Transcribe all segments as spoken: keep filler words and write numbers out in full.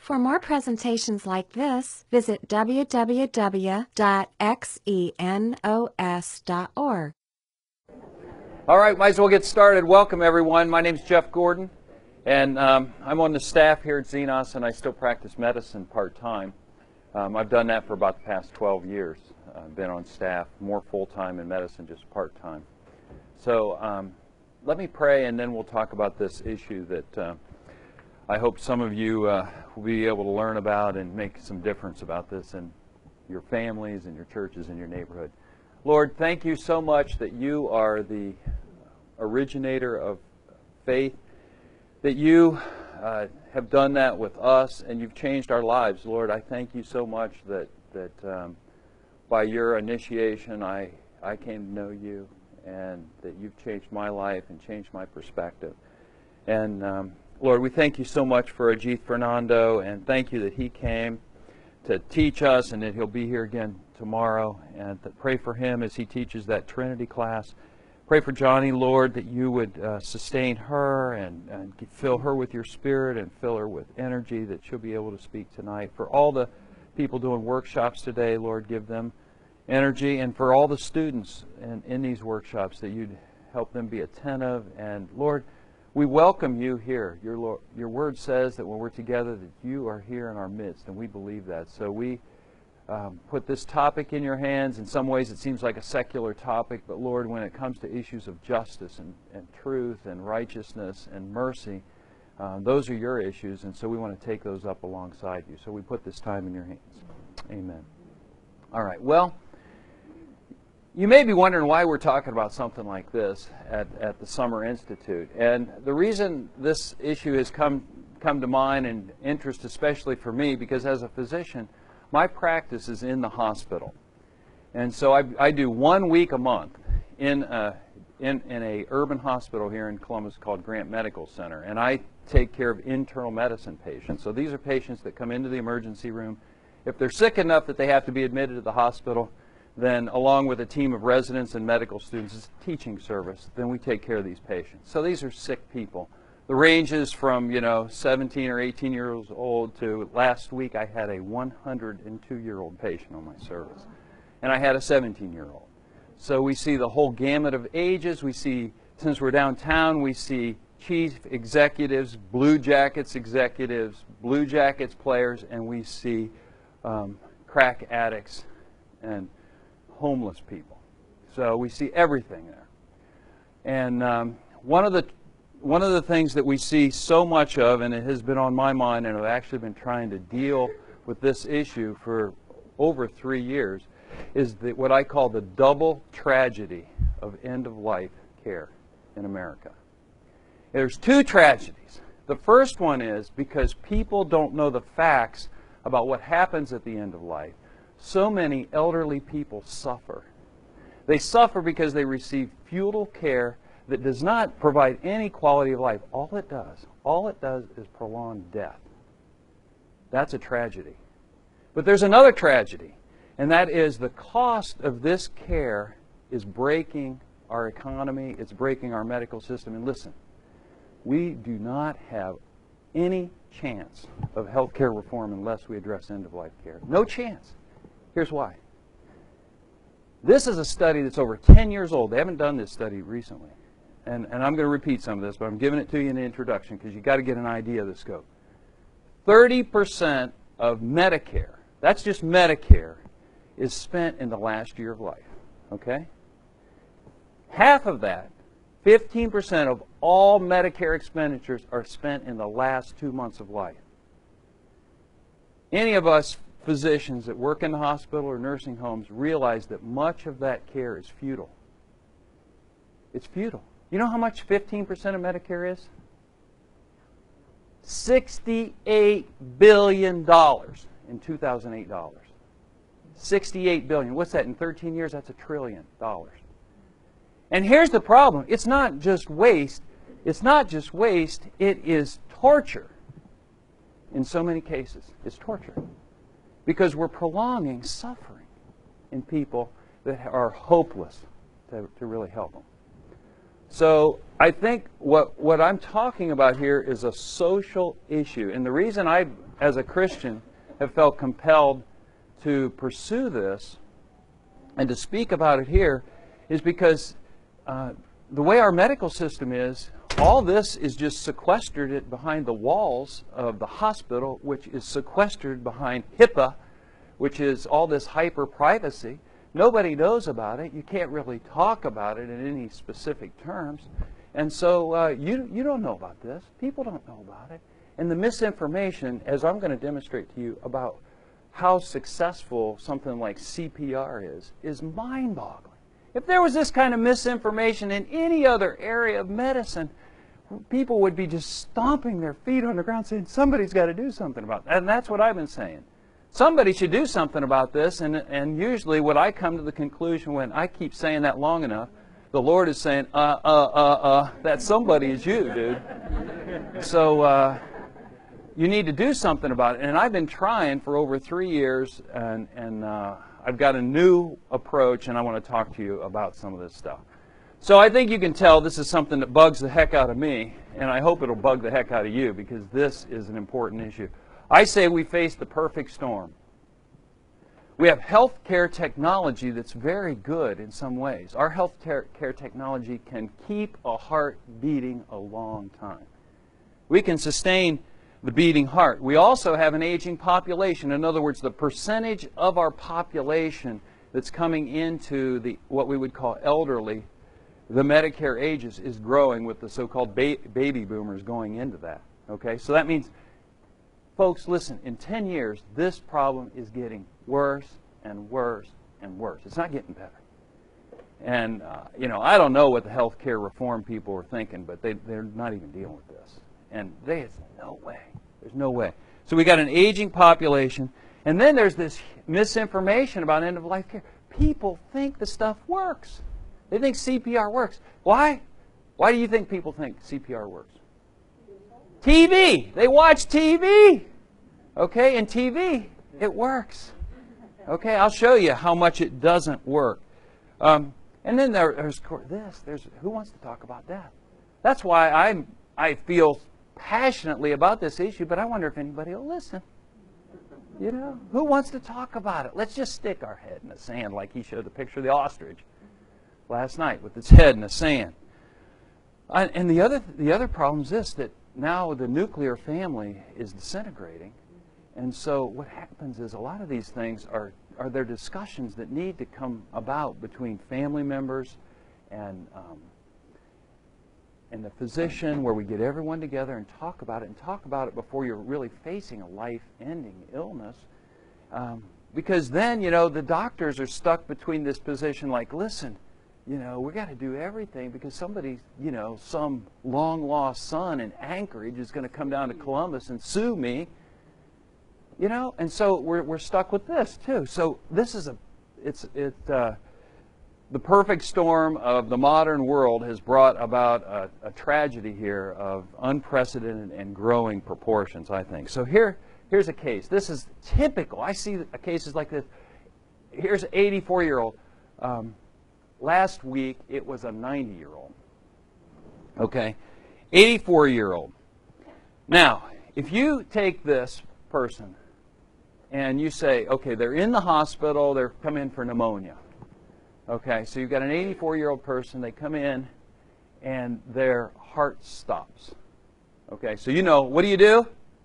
For more presentations like this, visit w w w dot xenos dot org. All right, might as well get started. Welcome, everyone. My name is Jeff Gordon, and um, I'm on the staff here at Xenos, and I still practice medicine part-time. Um, I've done that for about the past twelve years. I've been on staff, more full-time in medicine, just part-time. So um, let me pray, and then we'll talk about this issue that uh, I hope some of you uh, will be able to learn about and make some difference about this in your families and your churches and your neighborhood. Lord, thank you so much that you are the originator of faith, that you uh, have done that with us and you've changed our lives. Lord, I thank you so much that, that um, by your initiation I, I came to know you, and that you've changed my life and changed my perspective. And um, Lord, we thank you so much for Ajith Fernando, and thank you that he came to teach us and that he'll be here again tomorrow. And to pray for him as he teaches that Trinity class. Pray for Johnny, Lord, that you would uh, sustain her and, and fill her with your spirit and fill her with energy, that she'll be able to speak tonight. For all the people doing workshops today, Lord, give them energy. And for all the students in, in these workshops, that you'd help them be attentive. And Lord, we welcome you here. Your, your word says that when we're together that you are here in our midst, and we believe that. So we um, put this topic in your hands. In some ways it seems like a secular topic, but Lord, when it comes to issues of justice and, and truth and righteousness and mercy, uh, those are your issues, and so we want to take those up alongside you. So we put this time in your hands. Amen. All right. Well, you may be wondering why we're talking about something like this at, at the Summer Institute. And the reason this issue has come, come to mind and interest especially for me, because as a physician, my practice is in the hospital. And so I, I do one week a month in a, in, in a urban hospital here in Columbus called Grant Medical Center. And I take care of internal medicine patients. So these are patients that come into the emergency room. If they're sick enough that they have to be admitted to the hospital, then along with a team of residents and medical students, it's a teaching service, then we take care of these patients. So these are sick people. The range is from, you know, seventeen or eighteen years old to last week I had a one hundred two year old patient on my service. And I had a seventeen year old. So we see the whole gamut of ages. We see, since we're downtown, we see chief executives, Blue Jackets executives, Blue Jackets players, and we see um, crack addicts and homeless people. So we see everything there. And um, one of the one of the things that we see so much of, and it has been on my mind, and I've actually been trying to deal with this issue for over three years, is the, what I call the double tragedy of end-of-life care in America. There's two tragedies. The first one is because people don't know the facts about what happens at the end of life. So many elderly people suffer. They suffer because they receive futile care that does not provide any quality of life. All it does, all it does is prolong death. That's a tragedy. But there's another tragedy, and that is the cost of this care is breaking our economy, it's breaking our medical system. And listen, we do not have any chance of health care reform unless we address end-of-life care. No chance. Here's why. This is a study that's over ten years old. They haven't done this study recently. And, and I'm going to repeat some of this, but I'm giving it to you in the introduction because you've got to get an idea of the scope. thirty percent of Medicare, that's just Medicare, is spent in the last year of life. Okay? Half of that, fifteen percent of all Medicare expenditures, are spent in the last two months of life. Any of us physicians that work in the hospital or nursing homes realize that much of that care is futile. It's futile. You know how much fifteen percent of Medicare is? sixty-eight billion dollars in two thousand eight dollars. sixty-eight billion dollars. What's that? In thirteen years, that's a trillion dollars. And here's the problem. It's not just waste. It's not just waste. It is torture. In so many cases, it's torture. Because we're prolonging suffering in people that are hopeless to, to really help them. So I think what, what I'm talking about here is a social issue. And the reason I, as a Christian, have felt compelled to pursue this and to speak about it here is because uh, the way our medical system is, all this is just sequestered behind the walls of the hospital, which is sequestered behind HIPAA, which is all this hyper-privacy. Nobody knows about it. You can't really talk about it in any specific terms. And so uh, you, you don't know about this. People don't know about it. And the misinformation, as I'm going to demonstrate to you about how successful something like C P R is, is mind-boggling. If there was this kind of misinformation in any other area of medicine, people would be just stomping their feet on the ground saying, somebody's got to do something about that. And that's what I've been saying. Somebody should do something about this. And, and usually what I come to the conclusion when I keep saying that long enough, the Lord is saying, uh, uh, uh, uh, that somebody is you, dude. So uh, you need to do something about it. And I've been trying for over three years, and, and uh, I've got a new approach, and I want to talk to you about some of this stuff. So I think you can tell this is something that bugs the heck out of me, and I hope it'll bug the heck out of you, because this is an important issue. I say we face the perfect storm. We have healthcare technology that's very good in some ways. Our healthcare technology can keep a heart beating a long time. We can sustain the beating heart. We also have an aging population. In other words, the percentage of our population that's coming into the what we would call elderly, the Medicare ages, is growing with the so-called ba baby boomers going into that. Okay, so that means, folks, listen, in ten years, this problem is getting worse and worse and worse. It's not getting better. And, uh, you know, I don't know what the health care reform people are thinking, but they, they're not even dealing with this. And there's no way. There's no way. So we got an aging population, and then there's this misinformation about end-of-life care. People think the stuff works. They think C P R works. Why? Why do you think people think C P R works? T V. They watch T V. Okay, and T V, it works. Okay, I'll show you how much it doesn't work. Um, and then there, there's this. There's who wants to talk about that? That's why I'm, I feel passionately about this issue, but I wonder if anybody will listen. You know, who wants to talk about it? Let's just stick our head in the sand like he showed the picture of the ostrich last night with its head in the sand. Uh, and the other, the other problem is this, that now the nuclear family is disintegrating. And so what happens is a lot of these things are, are there discussions that need to come about between family members and, um, and the physician, where we get everyone together and talk about it, and talk about it before you're really facing a life-ending illness. Um, because then, you know, the doctors are stuck between this position like, listen, you know, we got to do everything because somebody, you know, some long-lost son in Anchorage is going to come down to Columbus and sue me. You know, and so we're, we're stuck with this, too. So this is a, it's, it, uh, the perfect storm of the modern world has brought about a, a tragedy here of unprecedented and growing proportions, I think. So here, here's a case. This is typical. I see cases like this. Here's an eighty-four-year-old. Um, last week, it was a ninety-year-old. Okay? eighty-four-year-old. Now, if you take this person and you say, okay, they're in the hospital, they're come in for pneumonia. Okay, so you've got an eighty-four-year-old person, they come in and their heart stops. Okay, so you know, what do you do?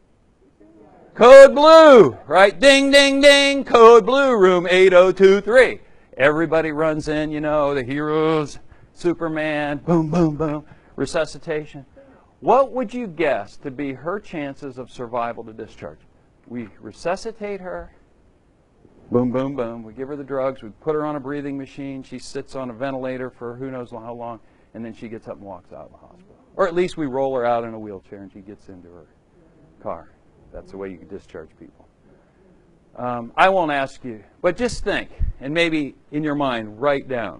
Code blue, right? Ding, ding, ding, code blue, room eight oh two three. Everybody runs in, you know, the heroes, Superman, boom, boom, boom, resuscitation. What would you guess to be her chances of survival to discharge? We resuscitate her, boom, boom, boom. We give her the drugs. We put her on a breathing machine. She sits on a ventilator for who knows how long, and then she gets up and walks out of the hospital. Or at least we roll her out in a wheelchair and she gets into her car. That's the way you can discharge people. Um, I won't ask you, but just think, and maybe in your mind, write down.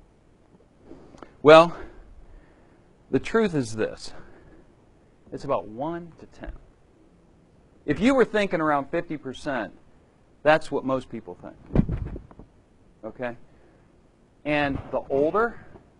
Well, the truth is this. It's about one to ten. If you were thinking around fifty percent, that's what most people think. Okay? And the older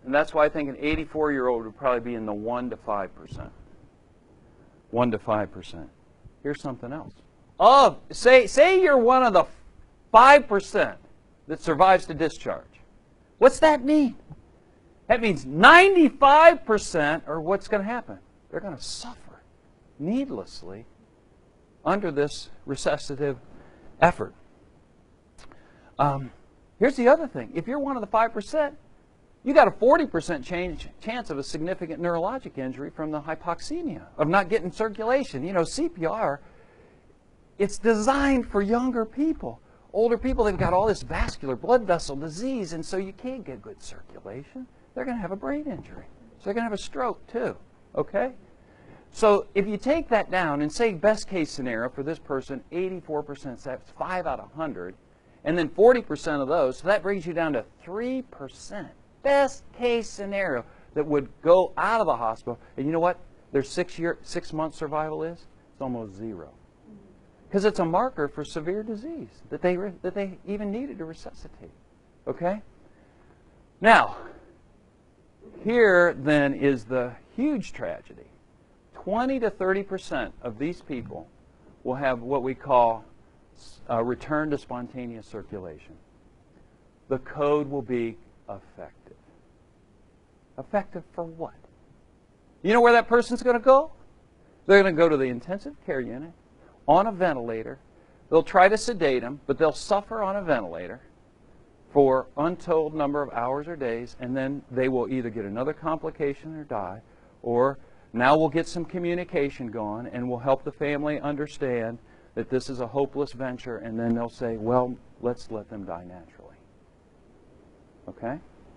And that's why I think an eighty-four-year-old would probably be in the one to five percent. one to five percent. Here's something else. Of, say, say you're one of the five percent that survives to discharge. What's that mean? That means ninety-five percent are what's going to happen. They're going to suffer needlessly under this resuscitative effort. Um, here's the other thing. If you're one of the five percent, you got a forty percent change, chance of a significant neurologic injury from the hypoxemia, of not getting circulation. You know, C P R, it's designed for younger people. Older people, they've got all this vascular blood vessel disease, and so you can't get good circulation. They're going to have a brain injury. So they're going to have a stroke too, okay? So if you take that down and say best case scenario for this person, eighty-four percent, so that's five out of one hundred, and then forty percent of those, so that brings you down to three percent. Best case scenario that would go out of the hospital. And you know what their six year, six month survival is? It's almost zero. Because it's a marker for severe disease that they, that they even needed to resuscitate. Okay? Now, here then is the huge tragedy. twenty to thirty percent of these people will have what we call a return to spontaneous circulation. The code will be effective. Effective for what? You know where that person's going to go? They're going to go to the intensive care unit on a ventilator. They'll try to sedate them, but they'll suffer on a ventilator for untold number of hours or days, and then they will either get another complication or die, or now we'll get some communication going and we'll help the family understand that this is a hopeless venture, and then they'll say, well, let's let them die naturally. Okay?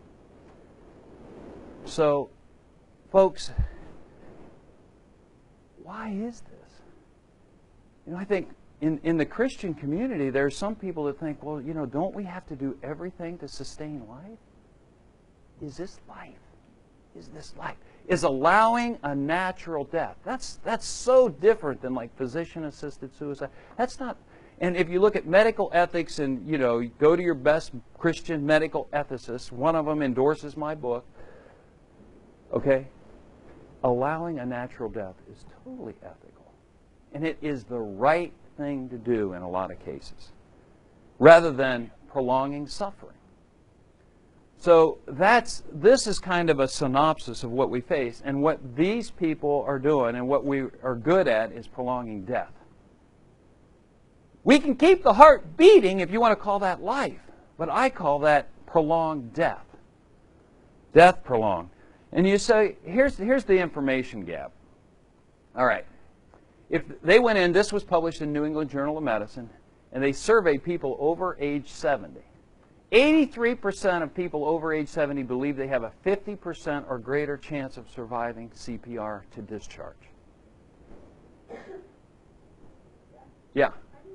So, folks, why is this? You know, I think in, in the Christian community, there are some people that think, well, you know, don't we have to do everything to sustain life? Is this life? Is this life? Is allowing a natural death. That's, that's so different than like physician-assisted suicide. That's not, and if you look at medical ethics and, you know, go to your best Christian medical ethicist, one of them endorses my book, okay? Allowing a natural death is totally ethical. And it is the right thing to do in a lot of cases, rather than prolonging suffering. So that's, this is kind of a synopsis of what we face, and what these people are doing and what we are good at is prolonging death. We can keep the heart beating if you want to call that life, but I call that prolonged death. Death prolonged. And you say, here's, here's the information gap. All right. If they went in, this was published in New England Journal of Medicine, and they surveyed people over age seventy. eighty-three percent of people over age seventy believe they have a fifty percent or greater chance of surviving C P R to discharge. Yeah.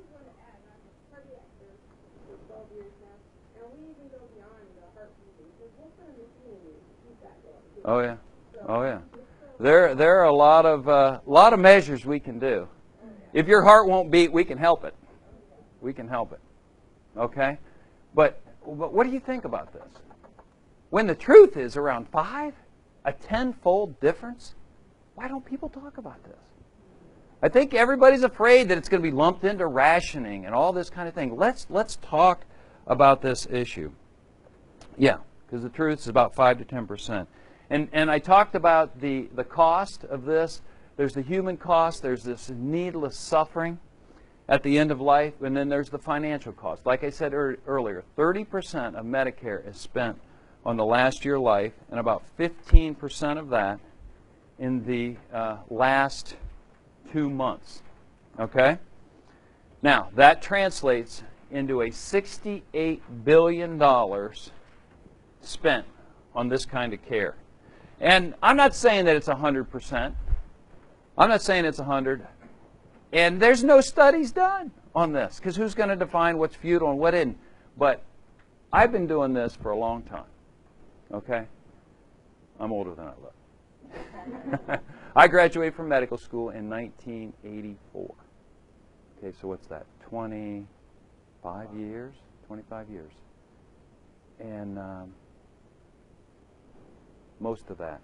Oh yeah. Oh yeah. There, there are a lot of, uh, lot of measures we can do. If your heart won't beat, we can help it. We can help it. Okay? But, but what do you think about this? When the truth is around five, a tenfold difference, why don't people talk about this? I think everybody's afraid that it's going to be lumped into rationing and all this kind of thing. Let's, let's talk about this issue. Yeah, because the truth is about five to ten percent. And, and I talked about the, the cost of this. There's the human cost. There's this needless suffering at the end of life. And then there's the financial cost. Like I said er, earlier, thirty percent of Medicare is spent on the last year of life, and about fifteen percent of that in the uh, last two months. Okay? Now, that translates into a sixty-eight billion dollars spent on this kind of care. And I'm not saying that it's one hundred percent. I'm not saying it's one hundred. And there's no studies done on this, because who's going to define what's futile and what isn't? But I've been doing this for a long time. Okay? I'm older than I look. I graduated from medical school in nineteen eighty-four. Okay, so what's that? twenty-five years? twenty-five years. And um, most of that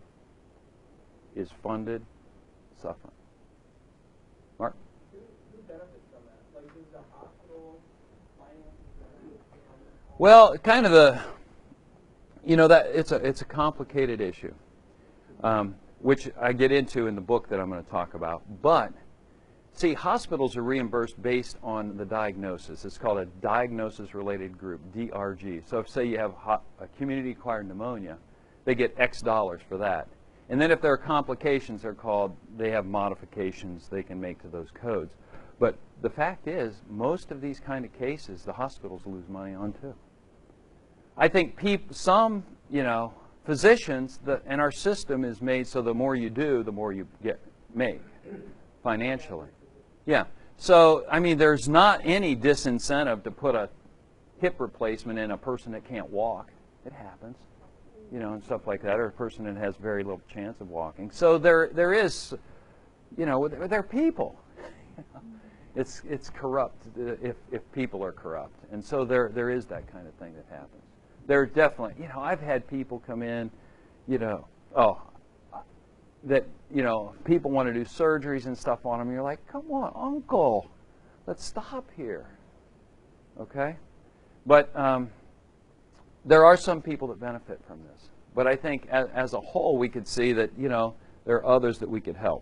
is funded suffering. Mark? Who, who benefits from that? Like, does the hospital finance that? Well, kind of the, you know, that it's a it's a complicated issue, um, which I get into in the book that I'm going to talk about. But see, hospitals are reimbursed based on the diagnosis. It's called a diagnosis-related group, D R G. So if, say, you have ho- a community-acquired pneumonia, they get X dollars for that. And then if there are complications, they're called, they have modifications they can make to those codes. But the fact is, most of these kind of cases, the hospitals lose money on too. I think peop- some, you know, physicians, the, and our system is made so the more you do, the more you get make financially. Yeah. So, I mean, there's not any disincentive to put a hip replacement in a person that can't walk. It happens, you know, and stuff like that, or a person that has very little chance of walking. So there, there is, you know, they're people. It's it's corrupt if if people are corrupt, and so there there is that kind of thing that happens. There definitely, you know, I've had people come in, you know, oh. that, you know, people want to do surgeries and stuff on them. You're like, come on, uncle, let's stop here. Okay? But um, there are some people that benefit from this. But I think as, as a whole, we could see that, you know, there are others that we could help.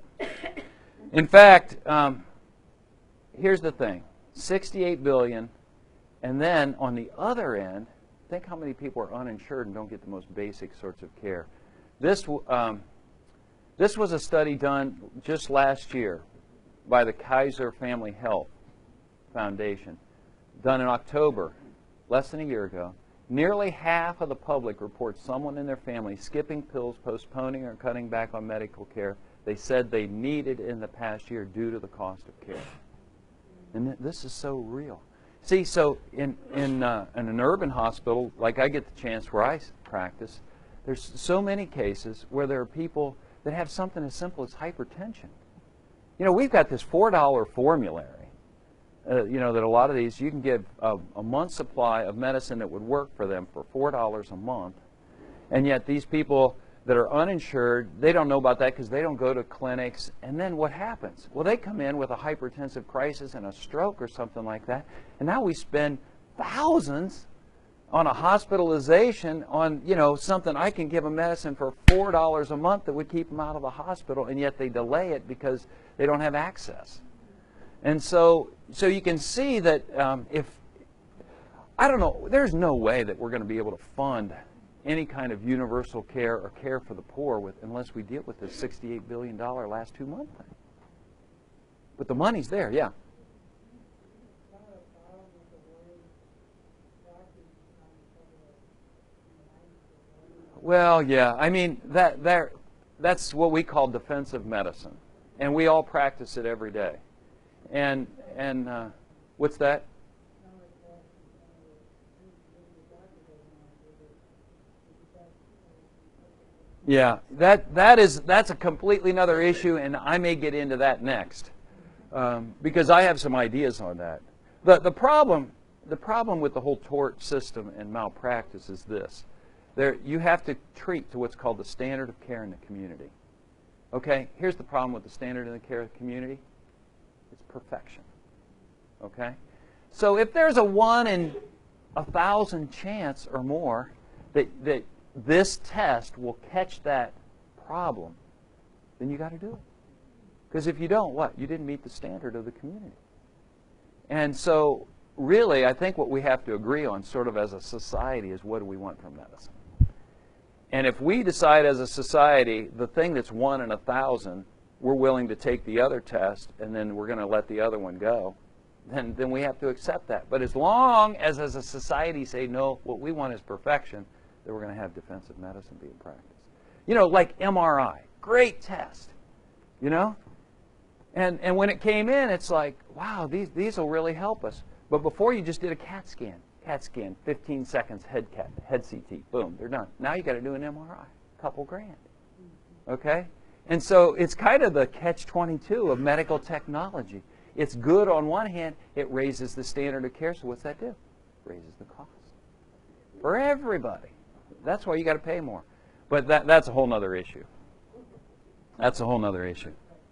In fact, um, here's the thing. sixty-eight billion dollars, and then on the other end, think how many people are uninsured and don't get the most basic sorts of care. This um, This was a study done just last year by the Kaiser Family Health Foundation, done in October, less than a year ago. Nearly half of the public reports someone in their family skipping pills, postponing or cutting back on medical care they said they needed in the past year due to the cost of care. And th- this is so real. See, so in, in, uh, in an urban hospital, like I get the chance where I practice, there's so many cases where there are people that have something as simple as hypertension. You know, we've got this four dollar formulary, uh, you know, that a lot of these, you can get a, a month's supply of medicine that would work for them for four dollars a month. And yet these people that are uninsured, they don't know about that because they don't go to clinics. And then what happens? Well, they come in with a hypertensive crisis and a stroke or something like that. And now we spend thousands on a hospitalization on, you know, something I can give them medicine for four dollars a month that would keep them out of the hospital, and yet they delay it because they don't have access. And so, so you can see that um, if, I don't know, there's no way that we're going to be able to fund any kind of universal care or care for the poor with, unless we deal with this sixty-eight billion dollars last two month thing. But the money's there, yeah. Well, yeah. I mean, that that that's what we call defensive medicine, and we all practice it every day. And and uh, what's that? Yeah, that that is that's a completely another issue, and I may get into that next um, because I have some ideas on that. the the problem the problem with the whole tort system and malpractice is this. There, you have to treat to what's called the standard of care in the community. Okay, here's the problem with the standard in the care of the community. It's perfection. Okay? So if there's a one in a thousand chance or more that, that this test will catch that problem, then you got to do it. Because if you don't, what? You didn't meet the standard of the community. And so really, I think what we have to agree on sort of as a society is what do we want from medicine. And if we decide as a society the thing that's one in a thousand, we're willing to take the other test and then we're going to let the other one go, then, then we have to accept that. But as long as as a society say, no, what we want is perfection, then we're going to have defensive medicine being practiced. You know, like M R I, great test, you know? And, and when it came in, it's like, wow, these, these will really help us. But before you just did a CAT scan. CAT scan, fifteen seconds, head CAT, head C T, boom, they're done. Now you got to do an M R I, a couple grand. Okay? And so it's kind of the catch twenty-two of medical technology. It's good on one hand, it raises the standard of care, so what's that do? It raises the cost. For everybody. That's why you got to pay more. But that, that's a whole other issue. That's a whole other issue.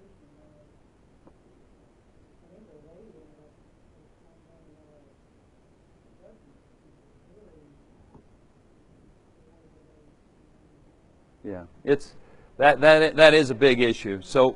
Yeah, it's that that that is a big issue. So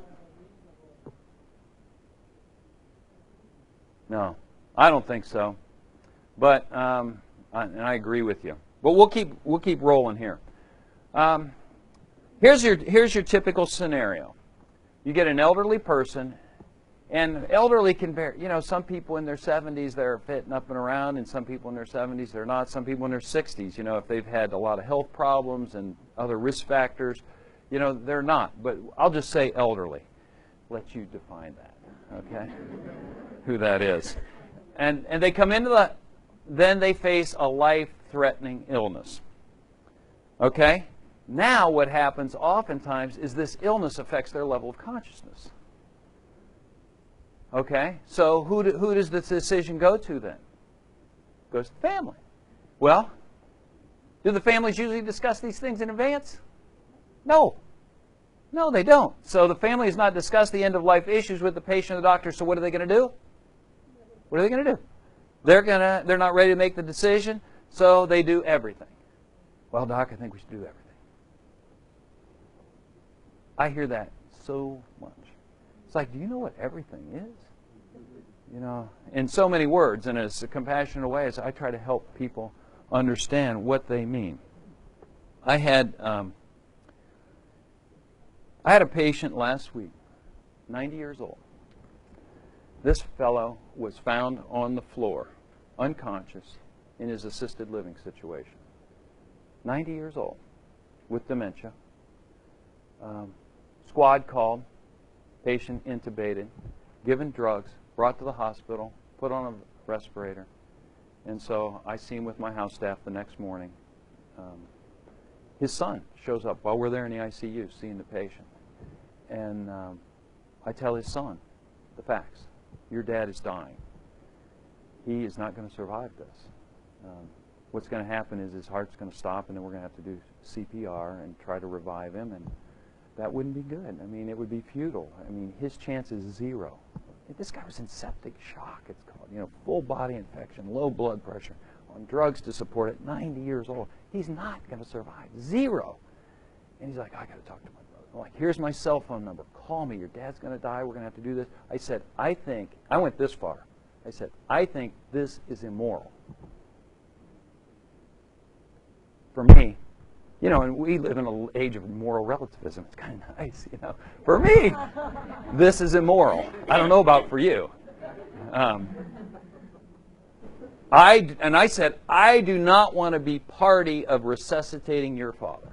no, I don't think so. But um, I, and I agree with you. But we'll keep we'll keep rolling here. Um, here's your here's your typical scenario. You get an elderly person, and elderly can vary. You know, some people in their seventies they're fit and up and around, and some people in their seventies they're not. Some people in their sixties, you know, if they've had a lot of health problems and other risk factors, you know, they're not. But I'll just say elderly. Let you define that, okay? Who that is. And and they come into the, then they face a life-threatening illness. Okay? Now what happens oftentimes is this illness affects their level of consciousness. Okay? So who, do, who does the decision go to then? It goes to the family. Well, do the families usually discuss these things in advance? No. No, they don't. So the family has not discussed the end-of-life issues with the patient or the doctor, so what are they going to do? What are they going to do? They're going to, they're not ready to make the decision, so they do everything. Well, doc, I think we should do everything. I hear that so much. It's like, do you know what everything is? You know, in so many words, and as a compassionate way, as I try to help people understand what they mean. I had um, I had a patient last week, ninety years old. This fellow was found on the floor, unconscious, in his assisted living situation. ninety years old, with dementia. Um, squad called, patient intubated, given drugs, brought to the hospital, put on a respirator. And so I see him with my house staff the next morning. Um, his son shows up while we're there in the I C U seeing the patient. And um, I tell his son the facts. Your dad is dying. He is not going to survive this. Um, what's going to happen is his heart's going to stop, and then we're going to have to do C P R and try to revive him, and that wouldn't be good. I mean, it would be futile. I mean, his chance is zero. This guy was in septic shock, it's called. You know, full body infection, low blood pressure, on drugs to support it, ninety years old. He's not going to survive. Zero. And he's like, I got to talk to my brother. I'm like, here's my cell phone number. Call me. Your dad's going to die. We're going to have to do this. I said, I think, I went this far. I said, I think this is immoral. For me, you know, and we live in an age of moral relativism. It's kind of nice, you know. For me, this is immoral. I don't know about for you. Um, I, and I said, I do not want to be party of resuscitating your father.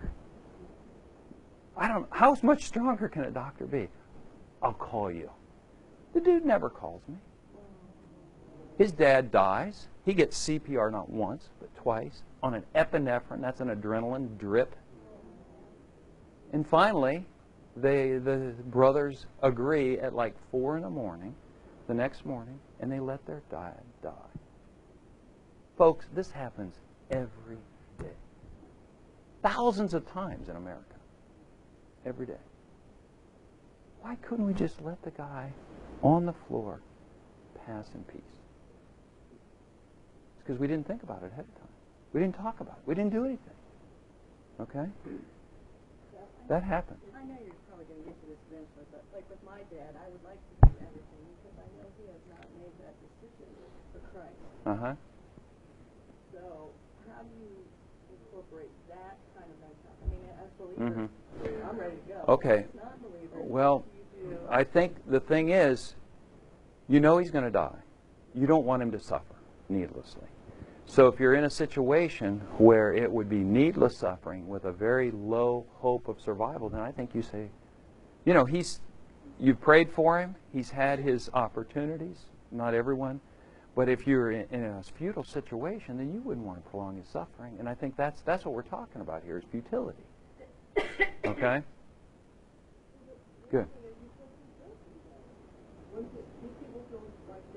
I don't, how much stronger can a doctor be? I'll call you. The dude never calls me. His dad dies. He gets C P R not once, but twice, on an epinephrine, that's an adrenaline drip. And finally, they, the brothers agree at like four in the morning, the next morning, and they let their dad die. Folks, this happens every day. Thousands of times in America. Every day. Why couldn't we just let the guy on the floor pass in peace? It's because we didn't think about it ahead of time. We didn't talk about it. We didn't do anything. Okay? That happened. I know you're probably going to get to this eventually, but like with my dad, I would like to do everything because I know he has not made that decision for Christ. Uh-huh. So how do you incorporate that kind of mentality? I mean, as believers, Mm-hmm. I'm ready to go. Okay. As non-believers, Well, you do. I think the thing is, you know he's going to die. You don't want him to suffer needlessly. So if you're in a situation where it would be needless suffering with a very low hope of survival, then I think you say, you know, he's, you've prayed for him. He's had his opportunities. Not everyone. But if you're in, in a futile situation, then you wouldn't want to prolong his suffering. And I think that's, that's what we're talking about here is futility. Okay? Good.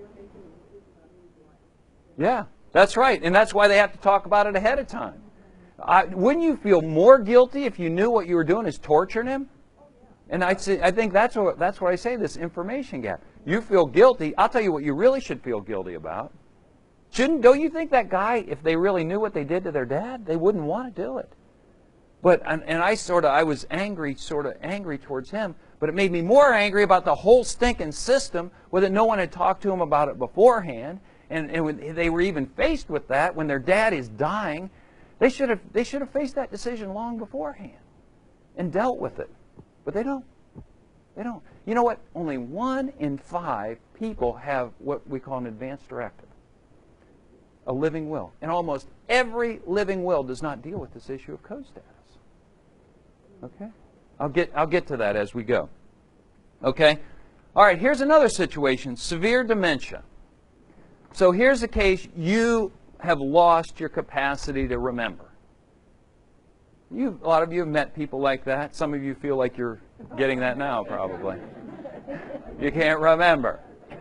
Yeah, that's right. And that's why they have to talk about it ahead of time. I, wouldn't you feel more guilty if you knew what you were doing is torturing him? And I say, I think that's what that's what I say. This information gap. You feel guilty. I'll tell you what you really should feel guilty about. Shouldn't? Don't you think that guy, if they really knew what they did to their dad, they wouldn't want to do it? But and, and I sort of I was angry, sort of angry towards him. But it made me more angry about the whole stinking system, whether no one had talked to him about it beforehand, and, and when they were even faced with that when their dad is dying. They should have they should have faced that decision long beforehand and dealt with it. But they don't. They don't. You know what? Only one in five people have what we call an advance directive, a living will. And almost every living will does not deal with this issue of co-status. Okay? I'll get I'll get to that as we go. Okay? All right, here's another situation, severe dementia. So here's a case you have lost your capacity to remember. You, a lot of you have met people like that. Some of you feel like you're getting that now, probably. You can't remember.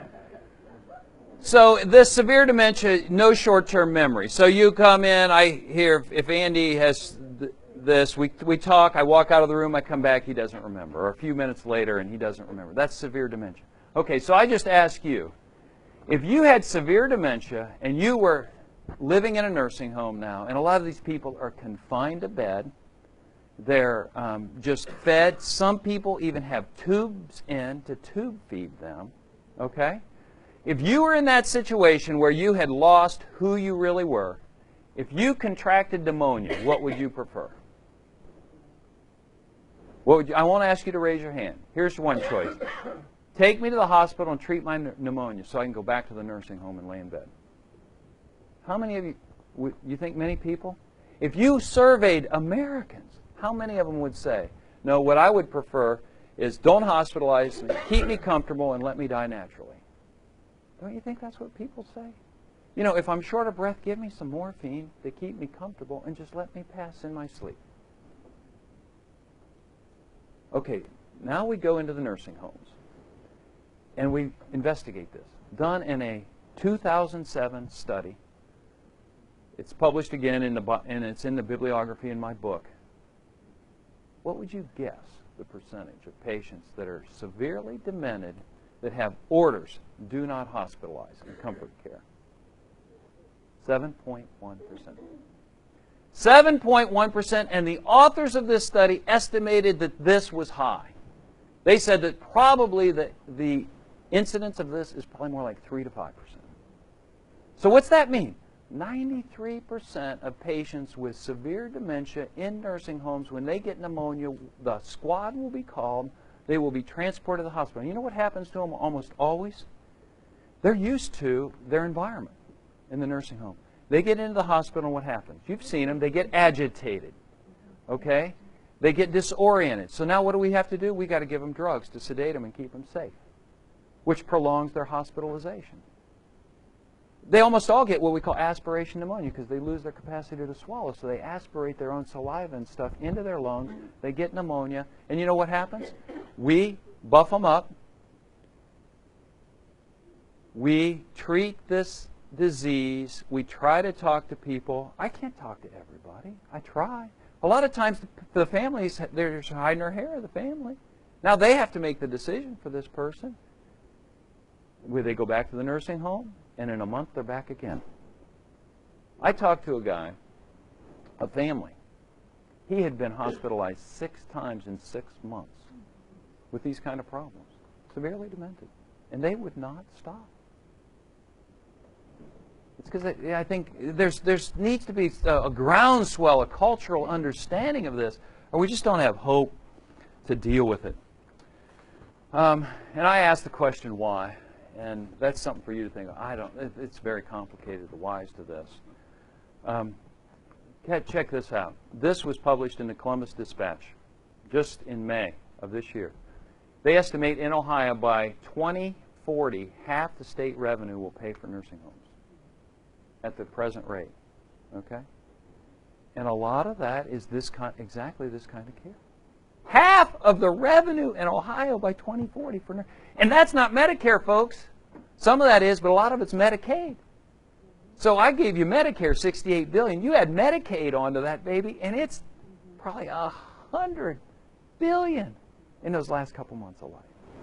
So this severe dementia, no short-term memory. So you come in, I hear if Andy has th this, we, we talk, I walk out of the room, I come back, he doesn't remember. Or a few minutes later and he doesn't remember. That's severe dementia. Okay, so I just ask you, if you had severe dementia and you were living in a nursing home now, and a lot of these people are confined to bed, they're um, just fed. Some people even have tubes in to tube feed them, okay? If you were in that situation where you had lost who you really were, if you contracted pneumonia, what would you prefer? What would you, I won't ask you to raise your hand. Here's one choice. Take me to the hospital and treat my pneumonia so I can go back to the nursing home and lay in bed. How many of you, you think many people? If you surveyed Americans, how many of them would say, no, what I would prefer is don't hospitalize me, keep me comfortable, and let me die naturally? Don't you think that's what people say? You know, if I'm short of breath, give me some morphine to keep me comfortable and just let me pass in my sleep. Okay, now we go into the nursing homes and we investigate this. Done in a two thousand seven study. It's published again in the, and it's in the bibliography in my book. What would you guess the percentage of patients that are severely demented that have orders, do not hospitalize in comfort care? seven point one percent. seven point one percent, and the authors of this study estimated that this was high. They said that probably the, the incidence of this is probably more like three to five percent. So what's that mean? ninety-three percent of patients with severe dementia in nursing homes, when they get pneumonia, the squad will be called. They will be transported to the hospital. You know what happens to them almost always? They're used to their environment in the nursing home. They get into the hospital, and what happens? You've seen them. They get agitated. Okay? They get disoriented. So now what do we have to do? We've got to give them drugs to sedate them and keep them safe, which prolongs their hospitalization. They almost all get what we call aspiration pneumonia because they lose their capacity to swallow. So they aspirate their own saliva and stuff into their lungs. They get pneumonia. And you know what happens? We buff them up. We treat this disease. We try to talk to people. I can't talk to everybody. I try. A lot of times the, the families, they're just hiding their hair, the family. Now they have to make the decision for this person. Will they go back to the nursing home? And in a month, they're back again. I talked to a guy, a family. He had been hospitalized six times in six months with these kind of problems, severely demented. And they would not stop. It's because I, I think there's, there's needs to be a, a groundswell, a cultural understanding of this, or we just don't have hope to deal with it. Um, and I asked the question, why? And that's something for you to think of. I don't, it, it's very complicated, the whys to this. Um, check this out. This was published in the Columbus Dispatch just in May of this year. They estimate in Ohio by twenty forty, half the state revenue will pay for nursing homes at the present rate. Okay? And a lot of that is this kind, exactly this kind of care. Half of the revenue in Ohio by twenty forty for, and that's not Medicare, folks. Some of that is, but a lot of it's Medicaid. So I gave you Medicare, sixty-eight billion dollars. You add Medicaid onto that baby, and it's probably a hundred billion dollars in those last couple months of life.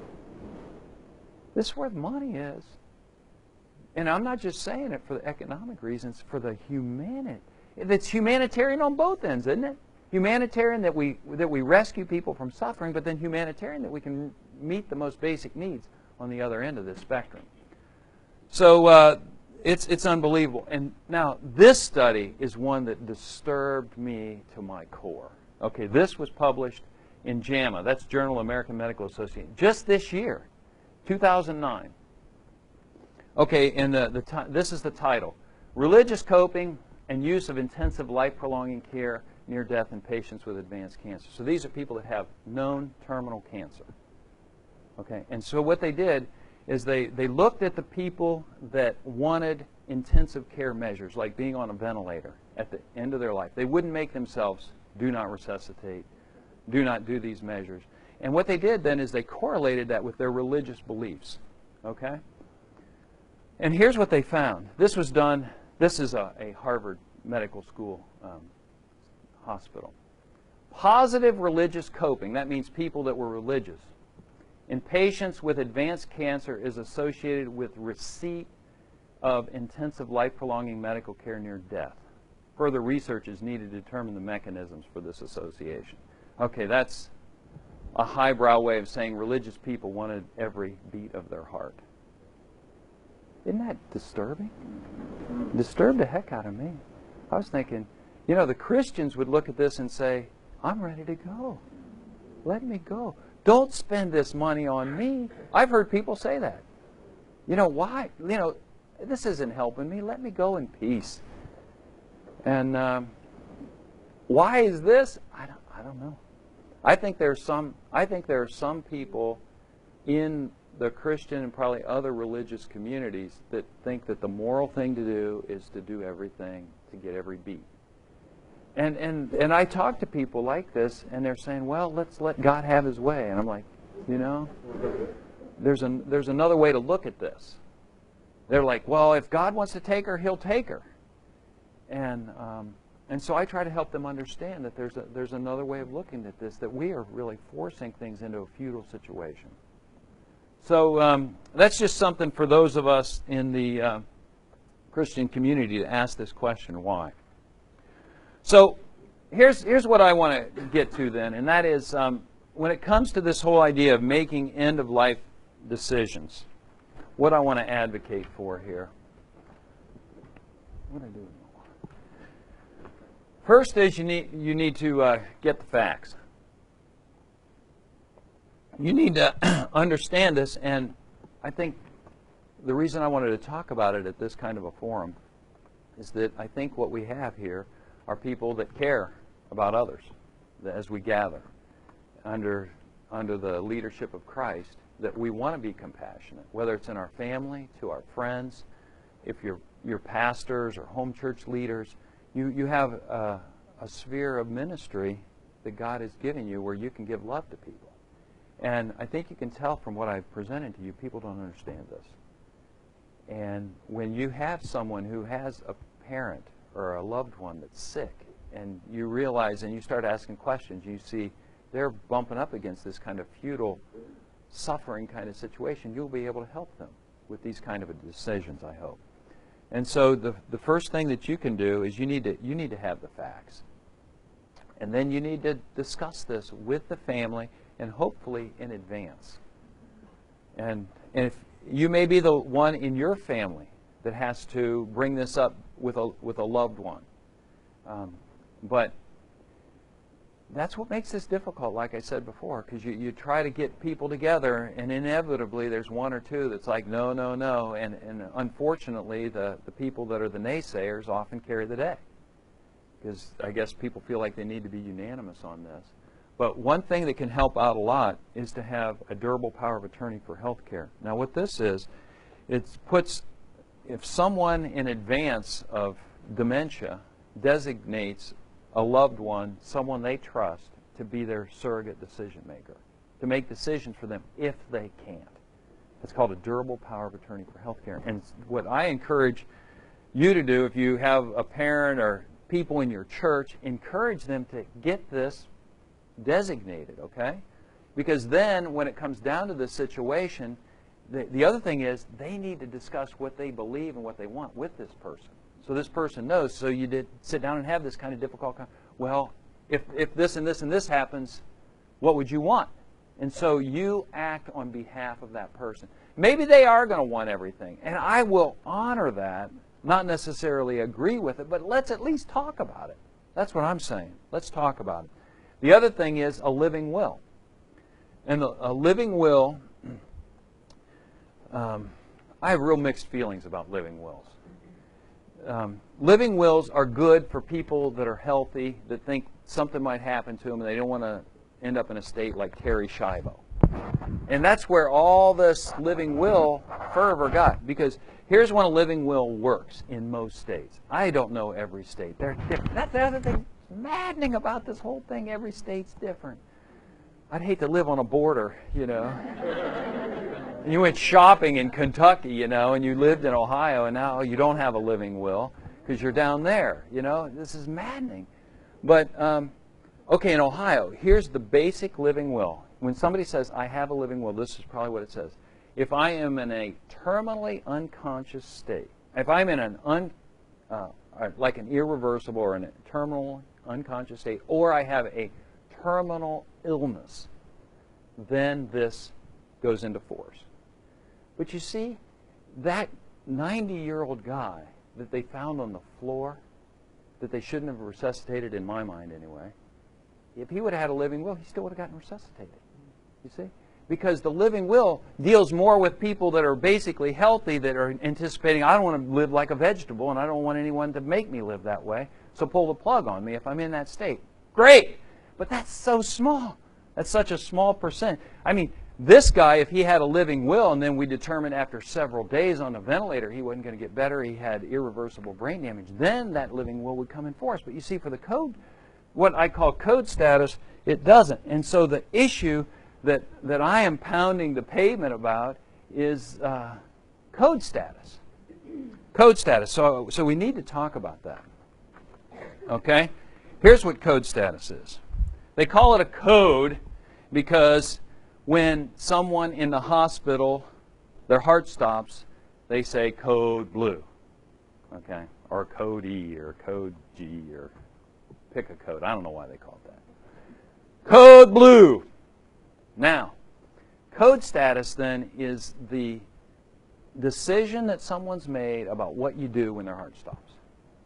This is where the money is. And I'm not just saying it for the economic reasons, for the humanity. It's humanitarian on both ends, isn't it? Humanitarian that we that we rescue people from suffering, but then humanitarian that we can meet the most basic needs on the other end of this spectrum. So uh, it's it's unbelievable. And now this study is one that disturbed me to my core. Okay, this was published in JAMA. That's Journal of American Medical Association. Just this year, two thousand nine. Okay, and the, the this is the title: Religious Coping and Use of Intensive Life-Prolonging Care Near Death in Patients with Advanced Cancer. So these are people that have known terminal cancer. Okay, and so what they did is they, they looked at the people that wanted intensive care measures, like being on a ventilator at the end of their life. They wouldn't make themselves do not resuscitate, do not do these measures. And what they did then is they correlated that with their religious beliefs. Okay? And here's what they found. This was done, this is a, a Harvard Medical School um, hospital. Positive religious coping, that means people that were religious, in patients with advanced cancer is associated with receipt of intensive life-prolonging medical care near death. Further research is needed to determine the mechanisms for this association. Okay, that's a highbrow way of saying religious people wanted every beat of their heart. Isn't that disturbing? Disturbed the heck out of me. I was thinking, you know, the Christians would look at this and say, I'm ready to go. Let me go. Don't spend this money on me. I've heard people say that. You know, why? You know, this isn't helping me. Let me go in peace. And um, why is this? I don't, I don't know. I think there's some. I think there are some people in the Christian and probably other religious communities that think that the moral thing to do is to do everything to get every beat. And and and I talk to people like this, and they're saying, "Well, let's let God have His way." And I'm like, you know, there's an there's another way to look at this. They're like, "Well, if God wants to take her, He'll take her." And um, and so I try to help them understand that there's a, there's another way of looking at this, that we are really forcing things into a futile situation. So um, that's just something for those of us in the uh, Christian community to ask this question: why? So here's here's what I want to get to then, and that is um, when it comes to this whole idea of making end-of-life decisions, what I want to advocate for here. What do I do? First is you need you need to uh, get the facts. You need to understand this, and I think the reason I wanted to talk about it at this kind of a forum is that I think what we have here are people that care about others as we gather under under the leadership of Christ, that we want to be compassionate, whether it's in our family, to our friends, if you're, you're pastors or home church leaders, you, you have a, a sphere of ministry that God has given you where you can give love to people. And I think you can tell from what I've presented to you, people don't understand this. And when you have someone who has a parent or a loved one that's sick, and you realize and you start asking questions, you see they're bumping up against this kind of futile, suffering kind of situation, you'll be able to help them with these kind of decisions, I hope. And so the, the first thing that you can do is you need to, you need to have the facts. And then you need to discuss this with the family, and hopefully in advance. And, and if you may be the one in your family that has to bring this up with a, with a loved one. Um, but that's what makes this difficult, like I said before, because you, you try to get people together, and inevitably there's one or two that's like, no, no, no. And, and unfortunately, the, the people that are the naysayers often carry the day, because I guess people feel like they need to be unanimous on this. But one thing that can help out a lot is to have a durable power of attorney for health care. Now what this is, it puts, if someone in advance of dementia designates a loved one, someone they trust, to be their surrogate decision maker, to make decisions for them if they can't. It's called a durable power of attorney for health care. And what I encourage you to do, if you have a parent or people in your church, encourage them to get this designated, okay? Because then when it comes down to this situation, the, the other thing is they need to discuss what they believe and what they want with this person. So this person knows. So you did sit down and have this kind of difficult, con- well, if, if this and this and this happens, what would you want? And so you act on behalf of that person. Maybe they are going to want everything, and I will honor that, not necessarily agree with it, but let's at least talk about it. That's what I'm saying. Let's talk about it. The other thing is a living will. And the, a living will, um, I have real mixed feelings about living wills. Um, living wills are good for people that are healthy, that think something might happen to them, and they don't want to end up in a state like Terry Schiavo. And that's where all this living will fervor got. Because here's when a living will works in most states. I don't know every state. They're different. That's the other thing maddening about this whole thing. Every state's different. I'd hate to live on a border, you know. You went shopping in Kentucky, you know, and you lived in Ohio, and now you don't have a living will because you're down there, you know. This is maddening. But, um, okay, in Ohio, here's the basic living will. When somebody says, I have a living will, this is probably what it says. If I am in a terminally unconscious state, if I'm in an, un, uh, like an irreversible or an terminal unconscious state, or I have a terminal illness, then this goes into force. But you see, that ninety-year-old guy that they found on the floor, that they shouldn't have resuscitated, in my mind anyway, if he would have had a living will, he still would have gotten resuscitated. You see? Because the living will deals more with people that are basically healthy, that are anticipating, I don't want to live like a vegetable, and I don't want anyone to make me live that way, so pull the plug on me if I'm in that state. Great! But that's so small. That's such a small percent. I mean, this guy, if he had a living will, and then we determined after several days on a ventilator he wasn't going to get better, he had irreversible brain damage, then that living will would come in force. But you see, for the code, what I call code status, it doesn't. And so the issue that, that I am pounding the pavement about is uh, code status. Code status. So, so we need to talk about that. Okay? Here's what code status is. They call it a code because when someone in the hospital, their heart stops, they say code blue. Okay? Or code E or code G or pick a code. I don't know why they call it that. Code blue. Now, code status then is the decision that someone's made about what you do when their heart stops.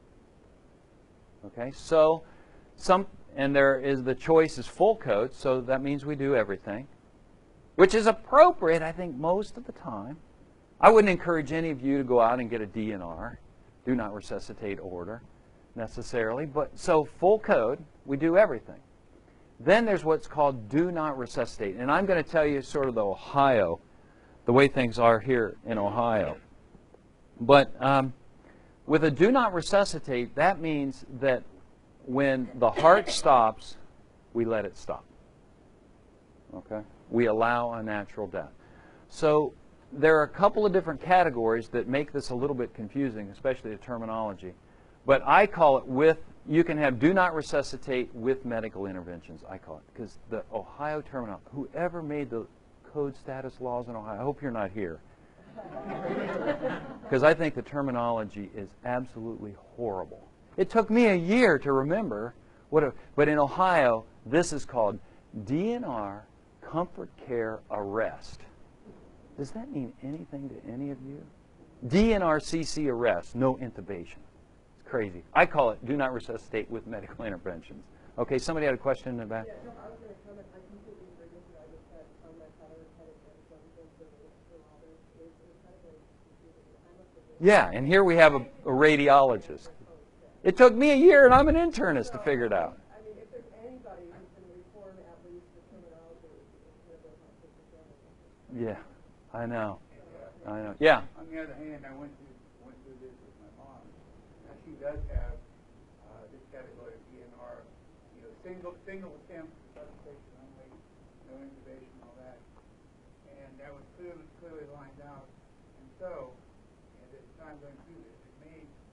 Okay? So, some, and there is the choice is full code, so that means we do everything, which is appropriate, I think, most of the time. I wouldn't encourage any of you to go out and get a D N R, do not resuscitate order, necessarily. But so full code, we do everything. Then there's what's called do not resuscitate. And I'm going to tell you sort of the Ohio, the way things are here in Ohio. But um, with a do not resuscitate, that means that when the heart stops, we let it stop. Okay? We allow a natural death. So there are a couple of different categories that make this a little bit confusing, especially the terminology. But I call it with, you can have do not resuscitate with medical interventions, I call it. Because the Ohio terminology, whoever made the code status laws in Ohio, I hope you're not here. Because I think the terminology is absolutely horrible. It took me a year to remember what, a, but in Ohio, this is called D N R, comfort care arrest. Does that mean anything to any of you? D N R C C arrest, no intubation. It's crazy. I call it do not resuscitate with medical interventions. Okay, somebody had a question in the back? Yeah, no, I was going to comment. I completely agree with you. I just had some that had a repetitive and some things that were for others. It was kind of very confusing. I must have been. Yeah, and here we have a, a radiologist. It took me a year, and I'm an internist to figure it out. I mean, if there's anybody who can reform at least the terminology, it's going to be Yeah, I know. I know. Yeah. On the other hand, I went through went through this with my mom. Now she does have uh, this category of D N R, you know, single single attempt resuscitation only, no intubation, all that, and that was clearly clearly lined out. And so, at the time going through this, it made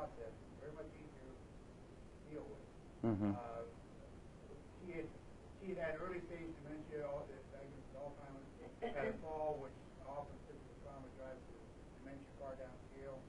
process, very much easier to deal with. Mm-hmm. Uh, she had she had had early stage dementia, all that diagnosed with Alzheimer's, had a fall, which often physical trauma drives to dementia far downscale.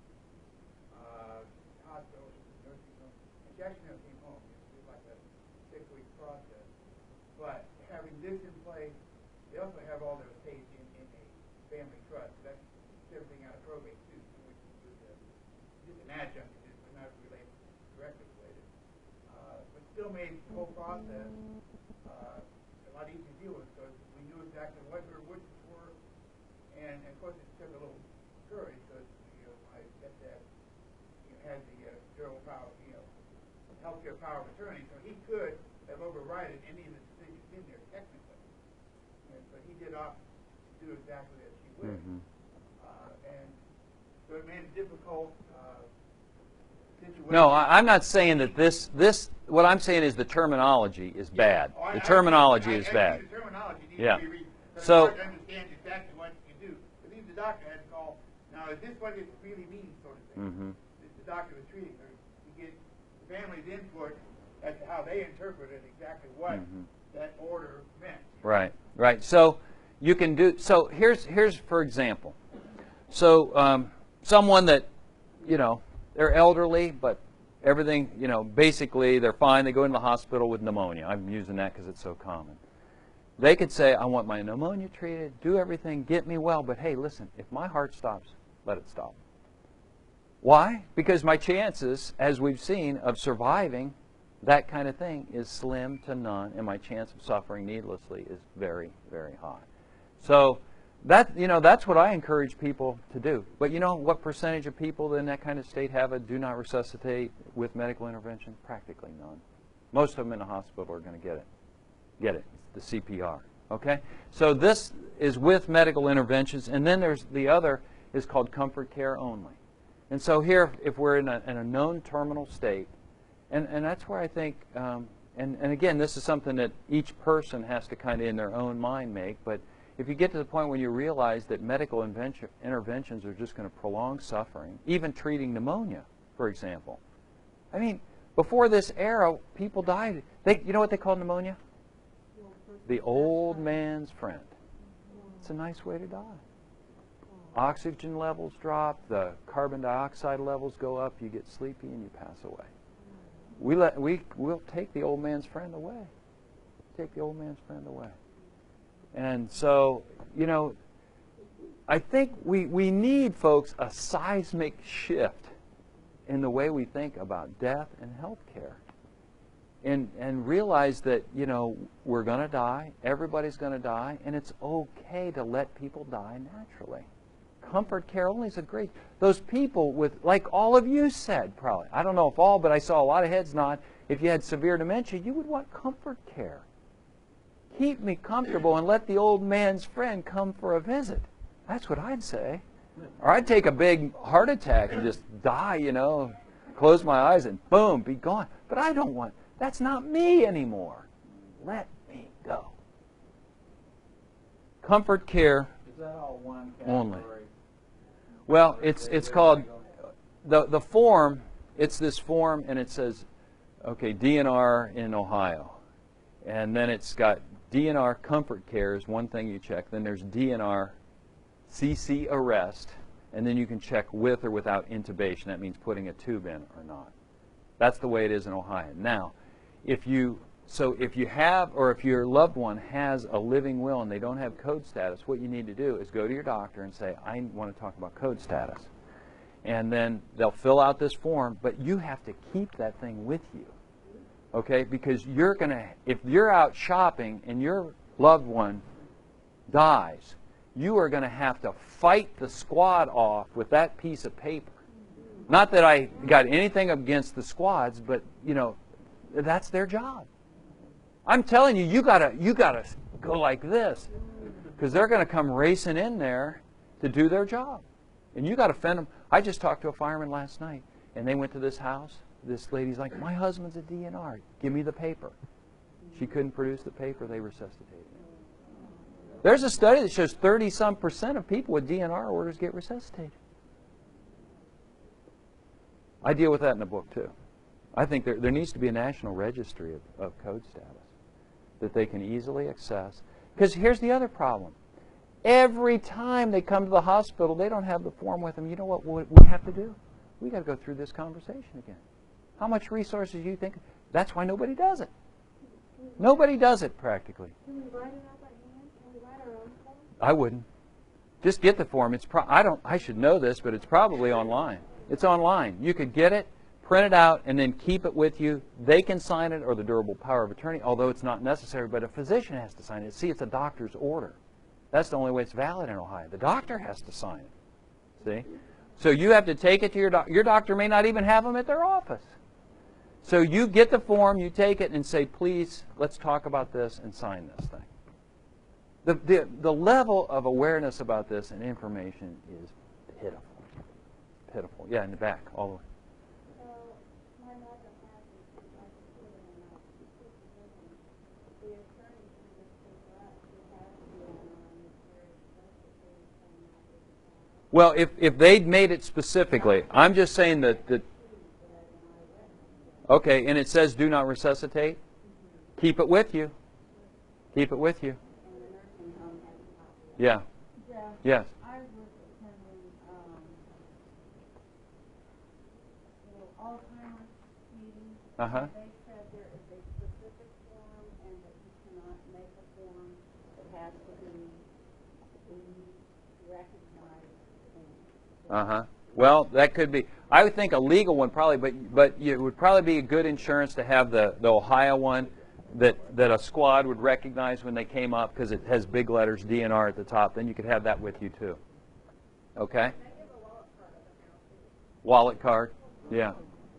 Uh, hospital, she was in nursing home, and she actually never came home. It was like a six-week process. But having this in place, they also have all their estates in, in a family trust. That's everything out of probate too, which is uh, just an adjunct to this, but not related, directly related. Uh, but still made the whole process uh, a lot easier to deal with because we knew exactly what her wishes were, and, and of course it took a little courage because you know my stepdad you know, had the uh, general power, you know, healthcare power of attorney, so he could have overridden any of the decisions in there technically. And so he did opt to do exactly as she wished. Mm-hmm. Uh, and so it made a difficult uh, situation. No, I, I'm not saying that this, this, what I'm saying is the terminology is bad. Oh, I- The I- terminology I- is I bad. think The terminology needs Yeah. to be read. So- So, to understand exactly what you do. But even the doctor had to call, now is this what it really means, sort of thing. Mm-hmm. The, the doctor was treating her to get the family's input as to how they interpreted exactly what Mhm. that order meant. Right, right. So you can do, so here's, here's for example. So um, someone that, you know, they're elderly, but everything, you know, basically they're fine. They go into the hospital with pneumonia. I'm using that because it's so common. They could say, I want my pneumonia treated, do everything, get me well, but hey, listen, if my heart stops, let it stop. Why? Because my chances, as we've seen, of surviving that kind of thing is slim to none, and my chance of suffering needlessly is very, very high. So that, you know, that's what I encourage people to do. But you know what percentage of people in that kind of state have a do not resuscitate with medical intervention? Practically none. Most of them in the hospital are going to get it. Get it. It's the C P R. Okay? So this is with medical interventions, and then there's the other is called comfort care only. And so here, if we're in a, in a known terminal state, and, and that's where I think, um, and, and again, this is something that each person has to kind of in their own mind make, but if you get to the point when you realize that medical invention, interventions are just going to prolong suffering, even treating pneumonia, for example. I mean, before this era, people died. They, you know what they call pneumonia? The old man's friend. It's a nice way to die. Oxygen levels drop, the carbon dioxide levels go up, you get sleepy and you pass away. We let, we, we'll take the old man's friend away. Take the old man's friend away. And so, you know, I think we, we need, folks, a seismic shift in the way we think about death and health care. And, and realize that, you know, we're going to die, everybody's going to die, and it's okay to let people die naturally. Comfort care only is a great, those people with, like all of you said probably, I don't know if all, but I saw a lot of heads nod, if you had severe dementia, you would want comfort care. Keep me comfortable and let the old man's friend come for a visit. That's what I'd say. Or I'd take a big heart attack and just die, you know, close my eyes and boom, be gone. But I don't want, that's not me anymore. Let me go. Comfort care Is that all one category? only. Well, it's it's called the the form. It's this form, and it says, okay, D N R in Ohio, and then it's got D N R comfort care is one thing you check. Then there's D N R C C arrest, and then you can check with or without intubation. That means putting a tube in or not. That's the way it is in Ohio. Now, if you so if you have or if your loved one has a living will and they don't have code status, what you need to do is go to your doctor and say, I want to talk about code status. And then they'll fill out this form, but you have to keep that thing with you. Okay? Because you're going to, if you're out shopping and your loved one dies, you are going to have to fight the squad off with that piece of paper. Not that I got anything against the squads, but, you know, that's their job. I'm telling you, you gotta, you gotta go like this, because they're going to come racing in there to do their job, and you got to fend them. I just talked to a fireman last night, and they went to this house. This lady's like, "My husband's a D N R. Give me the paper." She couldn't produce the paper. They resuscitated him. There's a study that shows thirty some percent of people with D N R orders get resuscitated. I deal with that in the book too. I think there, there needs to be a national registry of, of code status that they can easily access. Because here's the other problem. Every time they come to the hospital, they don't have the form with them. You know what we have to do? We got to go through this conversation again. How much resources do you think? That's why nobody does it. Nobody does it practically. Can we write it out by hand? Can we write our own form? I wouldn't. Just get the form. It's pro I don't. I should know this, but it's probably online. It's online. You could get it, print it out, and then keep it with you. They can sign it or the durable power of attorney, although it's not necessary, but a physician has to sign it. See, it's a doctor's order. That's the only way it's valid in Ohio. The doctor has to sign it. See? So you have to take it to your doctor. Your doctor may not even have them at their office. So you get the form, you take it, and say, please, let's talk about this and sign this thing. The, the, the level of awareness about this and information is pitiful. Pitiful. Yeah, in the back, all the way. So, my mother has this, like, children and I, the attorney can just figure out who has the, um, various specialties and not. Well, if, if they'd made it specifically, I'm just saying that, that okay, and it says do not resuscitate, keep it with you. Keep it with you. Yeah. Yeah. Yes. I was attending, um, you know, Alzheimer's meetings. Uh-huh. They said there is a specific form and that you cannot make a form that has to be a recognized form. Uh-huh. Well, that could be. I would think a legal one probably, but but it would probably be a good insurance to have the, the Ohio one that, that a squad would recognize when they came up because it has big letters D N R at the top. Then you could have that with you too. Okay? Wallet card? Yeah.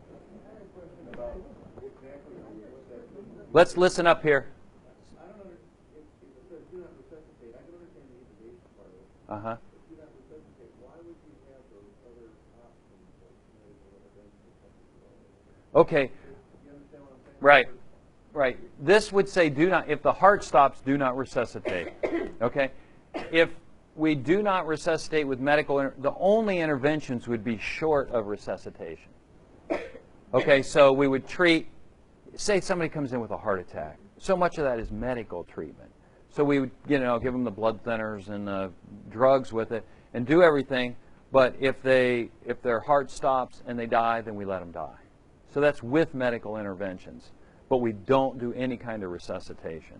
Let's listen up here. I don't understand if, if it says do not resuscitate. I can understand the intubation part of it. Uh-huh. But do not resuscitate. Why would you have those other options like medical intervention or something? Okay. You understand what I'm saying? Right. Right. This would say do not, if the heart stops, do not resuscitate. Okay? If we do not resuscitate with medical, inter the only interventions would be short of resuscitation. Okay, so we would treat, say somebody comes in with a heart attack. So much of that is medical treatment. So we would, you know, give them the blood thinners and the drugs with it and do everything. But if they, if their heart stops and they die, then we let them die. So that's with medical interventions. But we don't do any kind of resuscitation.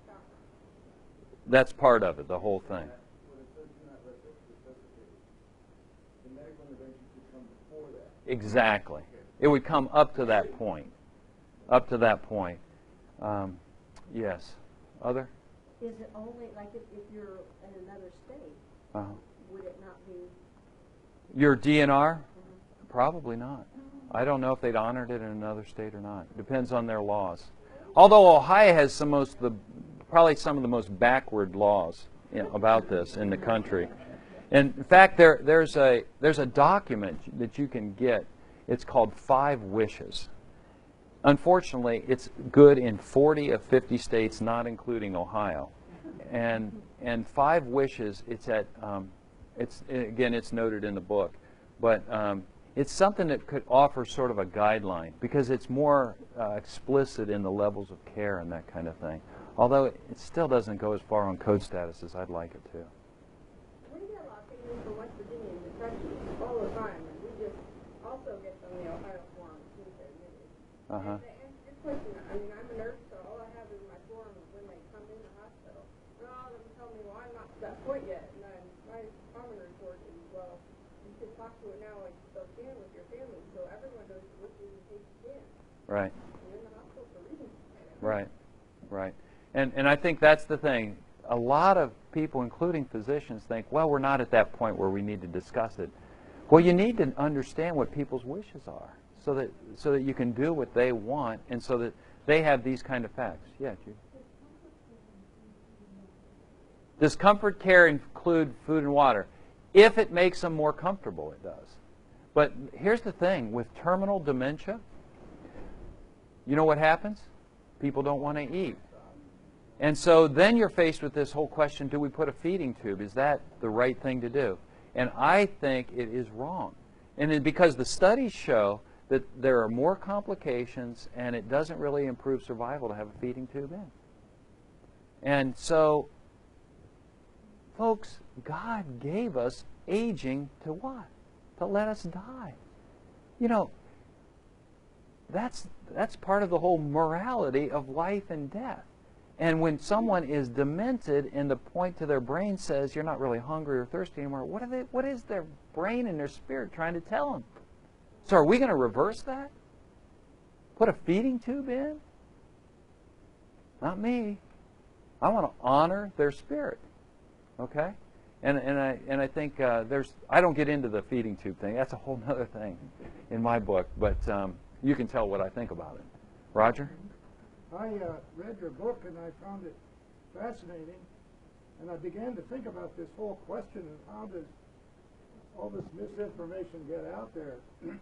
That's part of it, the whole thing. When it says do not resuscitate, the medical intervention should come before that. Exactly. It would come up to that point. Up to that point. Um, yes. Other? Is it only, like if, if you're in another state, Uh-huh. would it not be? Your D N R? Mm-hmm. Probably not. I don't know if they'd honored it in another state or not. Depends on their laws. Although Ohio has some most the probably some of the most backward laws, you know, about this in the country. And in fact, there there's a there's a document that you can get. It's called Five Wishes. Unfortunately, it's good in forty of fifty states, not including Ohio. And and Five Wishes, it's at um, it's again it's noted in the book, but um, it's something that could offer sort of a guideline because it's more uh, explicit in the levels of care and that kind of thing. Although it, it still doesn't go as far on code status as I'd like it to. We get a lot of people from West Virginia and Kentucky all the time, and we just also get from the Ohio form since they're admitted. Uh-huh. And, and good question. I mean, I'm a nurse, so all I have is my form of when they come in the hospital. And all of them tell me, well, I'm not to that point yet. And then my common report is, well, you can talk to it now like you still can with your family. So everyone goes to what you in case you can. Right. You're in the hospital for a reason. Right. Right. And and I think that's the thing. A lot of people, including physicians, think, well, we're not at that point where we need to discuss it. Well, you need to understand what people's wishes are so that so that you can do what they want and so that they have these kind of facts. Yeah, Judy. Does comfort care include food and water? If it makes them more comfortable, it does. But here's the thing. With terminal dementia, you know what happens? People don't want to eat. And so then you're faced with this whole question, do we put a feeding tube? Is that the right thing to do? And I think it is wrong. And it, because the studies show that there are more complications, and it doesn't really improve survival to have a feeding tube in. And so, folks, God gave us aging to what? To let us die. You know, that's that's part of the whole morality of life and death. And when someone is demented and the point to their brain says you're not really hungry or thirsty anymore, what are they, what is their brain and their spirit trying to tell them? So are we going to reverse that? Put a feeding tube in? Not me. I want to honor their spirit. Okay? And and I and I think uh, there's I don't get into the feeding tube thing. That's a whole other thing in my book. But um, you can tell what I think about it. Roger? I uh, read your book and I found it fascinating, and I began to think about this whole question of how does all this misinformation get out there.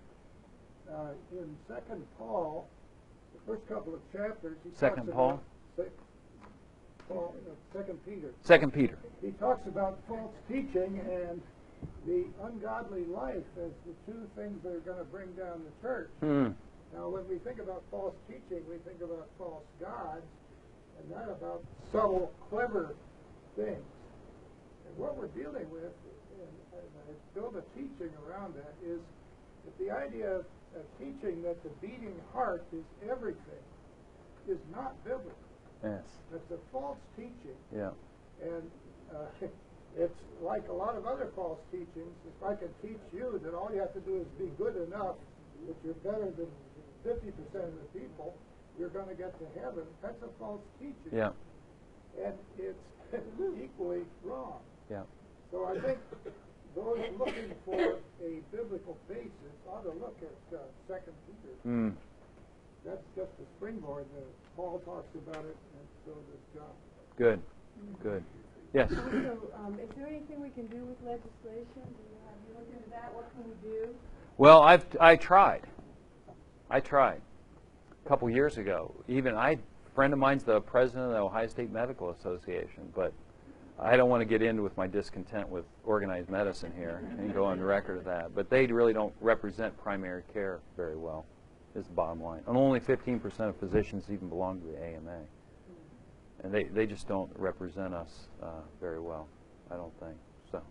Uh, in Second Paul, the first couple of chapters, he Second talks Paul? about sec, Paul, uh, Second Peter. Second Peter. He talks about false teaching and the ungodly life as the two things that are going to bring down the church. Hmm. Now, when we think about false teaching, we think about false gods, and not about subtle, clever things. And what we're dealing with, and, and I build a teaching around that, is that the idea of, of teaching that the beating heart is everything is not biblical. Yes. That's a false teaching. Yeah. And uh, it's like a lot of other false teachings. If I can teach you that all you have to do is be good enough, that you're better than fifty percent of the people, you're going to get to heaven, that's a false teaching. Yeah. And it's equally wrong. Yeah. So I think those looking for a biblical basis ought to look at uh, Second Peter. Hmm. That's just a springboard. Uh, Paul talks about it, and so does John. Good. Good. Yes. So, um, is there anything we can do with legislation? Do you have you looked into that? What can we do? Well, I've I tried. I tried a couple years ago. Even I, a friend of mine's the president of the Ohio State Medical Association, but I don't want to get into with my discontent with organized medicine here and go on the record of that. But they really don't represent primary care very well, is the bottom line. And only fifteen percent of physicians even belong to the A M A. And they, they just don't represent us uh, very well, I don't think. So.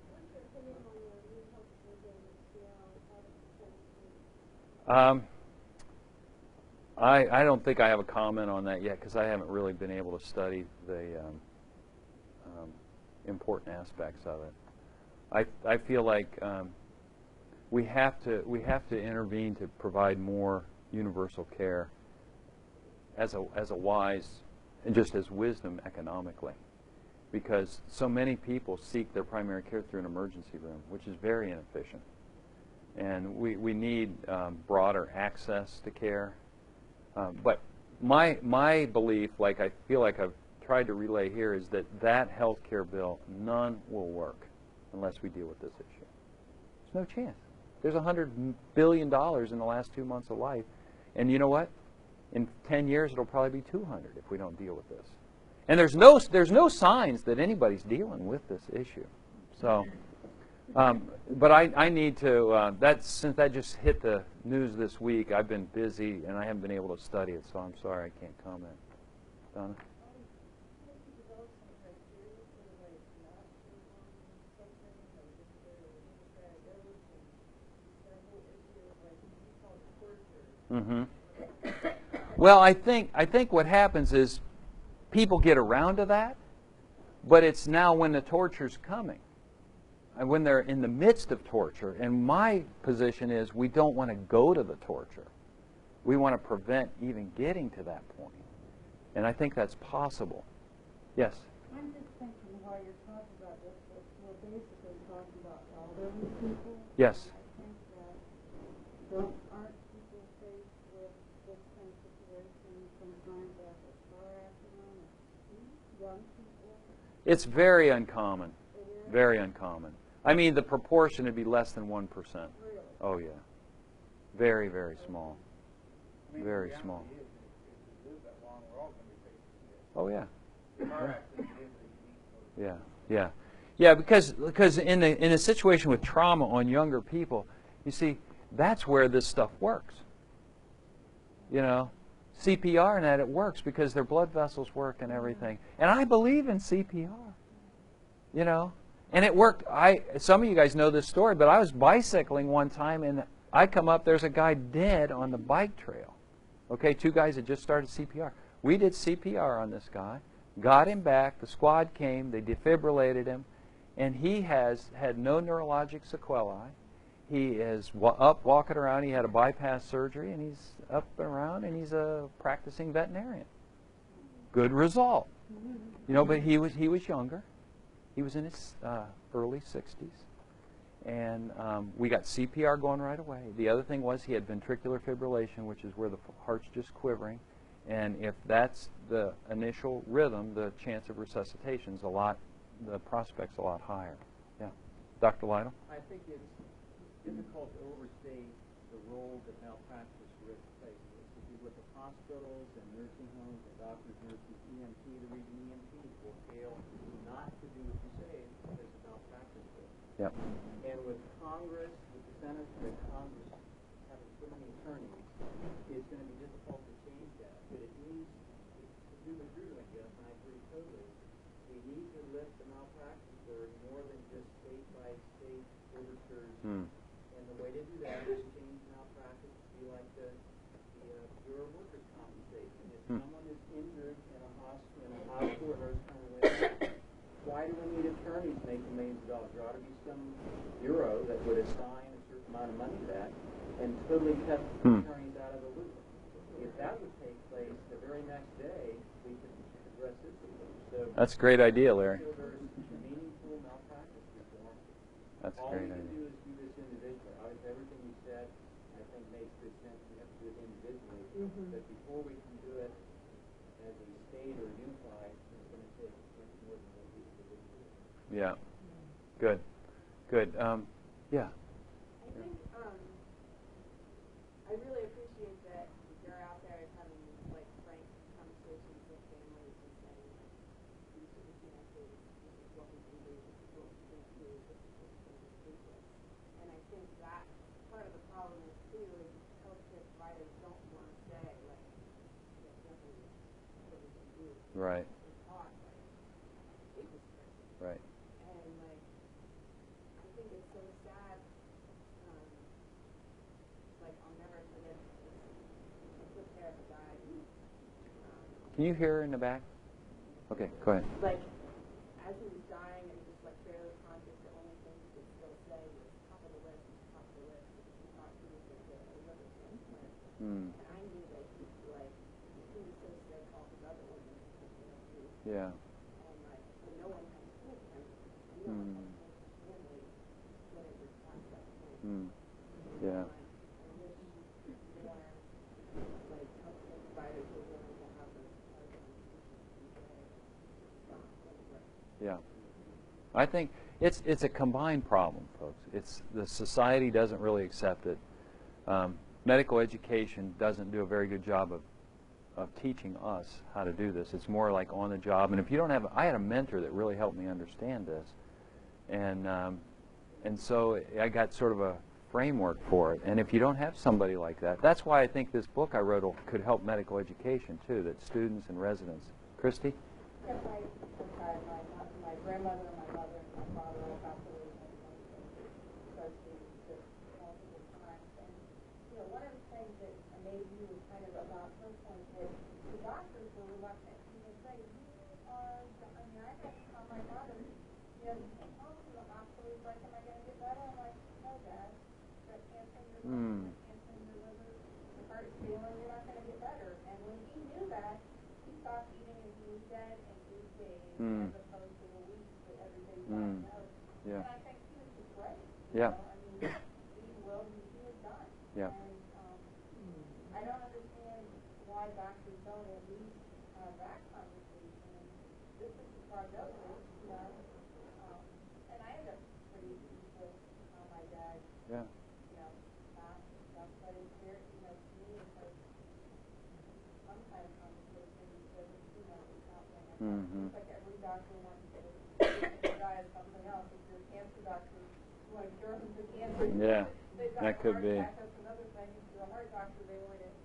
Um, I, I don't think I have a comment on that yet because I haven't really been able to study the um, um, important aspects of it. I, I feel like um, we have to we have to intervene to provide more universal care as a as a wise and just as wisdom economically, because so many people seek their primary care through an emergency room, which is very inefficient. And we, we need um, broader access to care. Um, but my my belief, like I feel like I've tried to relay here, is that that health care bill, none will work unless we deal with this issue. There's no chance. There's one hundred billion dollars in the last two months of life. And you know what? In ten years, it'll probably be two hundred if we don't deal with this. And there's no, there's no signs that anybody's dealing with this issue. So... Um, but I, I need to, uh, that's, since that just hit the news this week, I've been busy and I haven't been able to study it, so I'm sorry I can't comment. Donna? Mm-hmm. Well, I think, I think what happens is people get around to that, but it's now when the torture's coming. And when they're in the midst of torture. And my position is we don't want to go to the torture. We want to prevent even getting to that point. And I think that's possible. Yes? I'm just thinking while you're talking about this, that we're basically talking about elderly people. Yes. I think that don't, aren't people faced with this kind of situation sometimes after a car accident or young people? It's very uncommon. Very uncommon. I mean, the proportion would be less than one percent. Really? Oh, yeah. Very, very small. I mean, Very the reality small. is, if we live that long, we're all going to be facing this. Oh, yeah. Car accident is a unique Yeah, yeah. Yeah, because because in the in a situation with trauma on younger people, you see, that's where this stuff works. you know, C P R and that, it works because their blood vessels work and everything. And I believe in C P R, you know. And it worked. I Some of you guys know this story, but I was bicycling one time, and I come up, there's a guy dead on the bike trail. Okay, two guys had just started C P R. We did C P R on this guy, got him back, the squad came, they defibrillated him, and he has had no neurologic sequelae. He is wa up walking around. He had a bypass surgery, and he's up and around, and he's a practicing veterinarian. Good result. You know, but he was, he was younger. He was in his uh, early sixties. And um, we got C P R going right away. The other thing was he had ventricular fibrillation, which is where the heart's just quivering. And if that's the initial rhythm, the chance of resuscitation is a lot, the prospect's a lot higher. Yeah. Doctor Lytle? I think it's difficult to overstate the role that malpractice risk plays. If you look at hospitals and nursing homes and doctors, nurses, E M T, the region E M Ts will fail not to do what you say because of malpractice risk. Yep. And with Congress, with the Senate, with Congress having so many attorneys, it's going to be difficult to change that. But it needs to do with Drew, I guess, and I agree totally. We need to lift the malpractice burden more than just state by state orders. Hmm. And the way to do that is change malpractice to be like the, the uh, Bureau of Workers' Compensation. If Hmm. someone is injured in a hospital, in a hospital or nursing home, or whatever, why do we need attorneys making millions of dollars? There ought to be some bureau that would assign a certain amount of money to that and totally cut Hmm. attorneys out of the loop. If that would take place the very next day, we could address this issue. So That's a great idea, Larry. until there's meaningful malpractice reform, That's a all great we can idea. do is do this individually. Obviously, everything you said, I think, makes good sense. We have to do it individually. But before we can do it as a state or unified, it's going to take much more than what we individually. Yeah. Good. Good. Um, yeah. I think um, I really appreciate that you're out there having these like frank conversations with families and saying like, these are the chances, this is what we can do, this is what we can't do, this is what's going to take us. And I think that part of the problem is too is healthcare providers don't want to say like, there's nothing that we can do. Right. We're taught like, take this person. Right. And like, I think it's so sad. Um, like, I'll never forget this. I took care of a guy. Um, Can you hear her in the back? Okay, go ahead. like, as he was dying and just like barely conscious, the only thing he could still say was top of the list, top of the list. Because he thought he was going to get a liver transplant. Hmm. And I knew that he like he was so sick, all his other organs were going to do. Yeah. And like, but no one had told him. And no Hmm. one had told his family when it was past that point. Hmm. Yeah. Like, I wish more like healthcare providers were willing to have those programs and say, stop, let it work. Yeah. I think it's it's a combined problem, folks. It's the society doesn't really accept it. Um, medical education doesn't do a very good job of of teaching us how to do this. It's more like on the job. And if you don't have, I had a mentor that really helped me understand this, and um, and so I got sort of a framework for it. And if you don't have somebody like that, that's why I think this book I wrote will- could help medical education too. That students and residents. Christy. Yes, I, I'm sorry, my, mo- my grandmother, my mother, and my father all passed away in because they just multiple times. And, you know, one of the things that amazed me was kind of about her point that the doctors were reluctant to even say, you are, the-" I mean, I had to tell my mother, she had to come home to the hospital, he's like, am I going to get better? I'm like, no, Dad, you've got cancer in your liver, Hmm. you've got cancer in your liver, your heart is failing, you're not going to get better. And when he knew that, he stopped eating and he was dead in eight days Hmm. as opposed to a week that everybody Hmm. diagnosed. Yeah. And I think he was just right. Yeah. You know, I mean, he will, he, he was done. Yeah. And um, I don't understand why doctors don't at least have that conversation. And this is the prognosis, you know. Um, and I ended up pretty with how my dad, Yeah. you know, not stuff, but it's very, you know, to me, it's like some kind of conversation because it's, you know, it's out there. And Mhm. it seems like every doctor wants to die of something else. If you're a cancer doctor, you want to cure them for cancer. Yeah, They've got that a could heart be. attack, that's another thing. If you're a heart doctor, they want to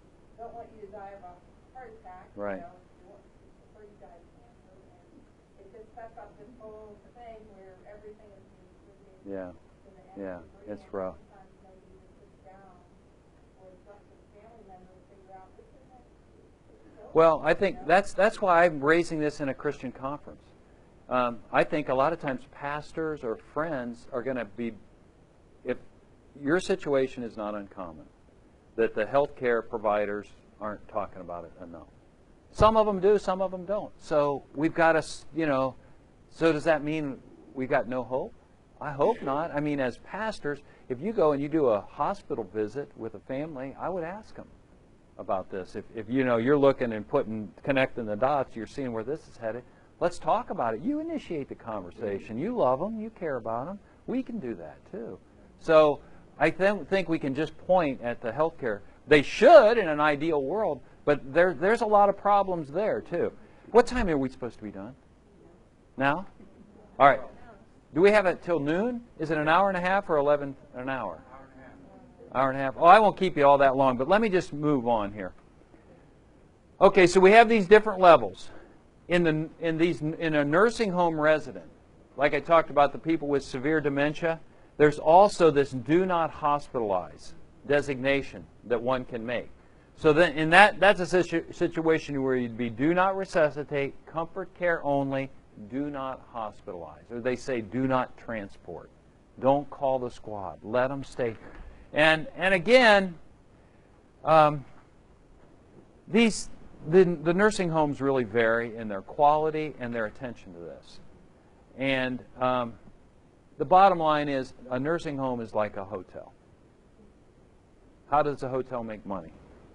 don't want you to die of a heart attack. Right. You know, you want- before you die of cancer. And it just sets up this whole thing where everything is being Yeah. to the end. Yeah. of the It's brain. rough. Sometimes maybe even sits down, or it's up to the family member to figure out this isn't. Well, I think that's that's why I'm raising this in a Christian conference. Um, I think a lot of times pastors or friends are going to be, if your situation is not uncommon, that the healthcare providers aren't talking about it enough. Some of them do, some of them don't. So we've got to, you know, so does that mean we got no hope? I hope not. I mean, as pastors, if you go and you do a hospital visit with a family, I would ask them about this. If, if you know, you're looking and putting, connecting the dots, you're seeing where this is headed, let's talk about it. You initiate the conversation. You love them. You care about them. We can do that too. So I th- think we can just point at the healthcare. They should in an ideal world, but there, there's a lot of problems there too. What time are we supposed to be done? Now? All right. Do we have it till noon? Is it an hour and a half or eleven an hour? Hour and a half. Hour and a half. Oh, I won't keep you all that long, but let me just move on here. Okay, so we have these different levels. In the in these in a nursing home resident, like I talked about the people with severe dementia, there's also this do not hospitalize designation that one can make. So then in that that's a situ- situation where you'd be do not resuscitate, comfort care only, do not hospitalize. Or they say do not transport. Don't call the squad. Let them stay. And and again, um, these the the nursing homes really vary in their quality and their attention to this. And um, the bottom line is a nursing home is like a hotel. How does a hotel make money?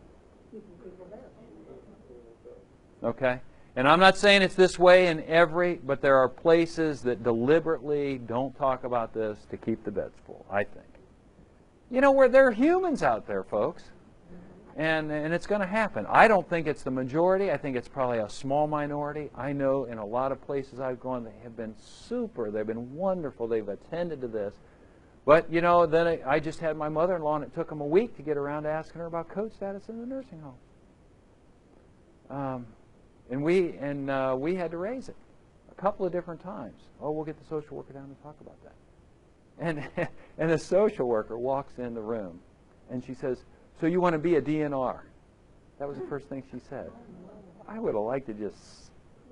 Okay? And I'm not saying it's this way in every, but there are places that deliberately don't talk about this to keep the beds full, I think. You know, where there are humans out there, folks. And, and it's going to happen. I don't think it's the majority. I think it's probably a small minority. I know in a lot of places I've gone, they have been super. They've been wonderful. They've attended to this. But, you know, then I, I just had my mother-in-law, and it took them a week to get around to asking her about code status in the nursing home. Um, and we and uh, we had to raise it a couple of different times. Oh, we'll get the social worker down to talk about that. And and the social worker walks in the room, and she says, "So you want to be a D N R?" That was the first thing she said. I would have liked to just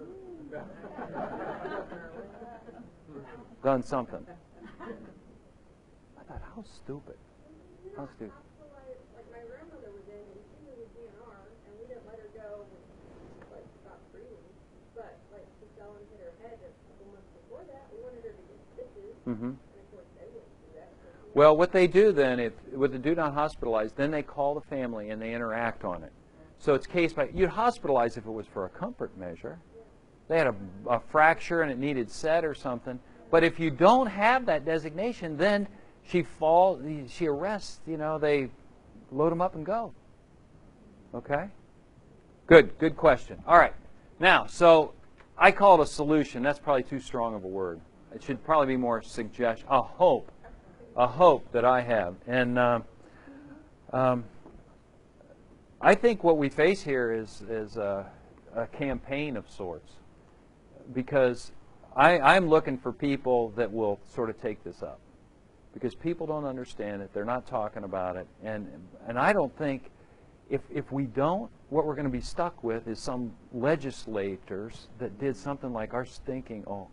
done something. I thought, how stupid. How stupid. Like my grandmother was in, and she was a D N R, and we didn't let her go, like, stop breathing. But, like, she fell and hit her head a couple months before that. We wanted her to get stitches, Mm-hmm. and of course they wouldn't do that. So she Well, what they do then, if with the do not hospitalize, then they call the family and they interact on it. So it's case by, you'd hospitalize if it was for a comfort measure. They had a, a fracture and it needed set or something. But if you don't have that designation, then she falls, she arrests, you know, they load them up and go. Okay? Good, good question. All right. Now, so I call it a solution. That's probably too strong of a word. It should probably be more suggestion, a hope. A hope that I have. And uh, um, I think what we face here is, is a, a campaign of sorts. Because I, I'm looking for people that will sort of take this up. Because people don't understand it. They're not talking about it. And, and I don't think, if, if we don't, what we're going to be stuck with is some legislators that did something like our thinking, oh,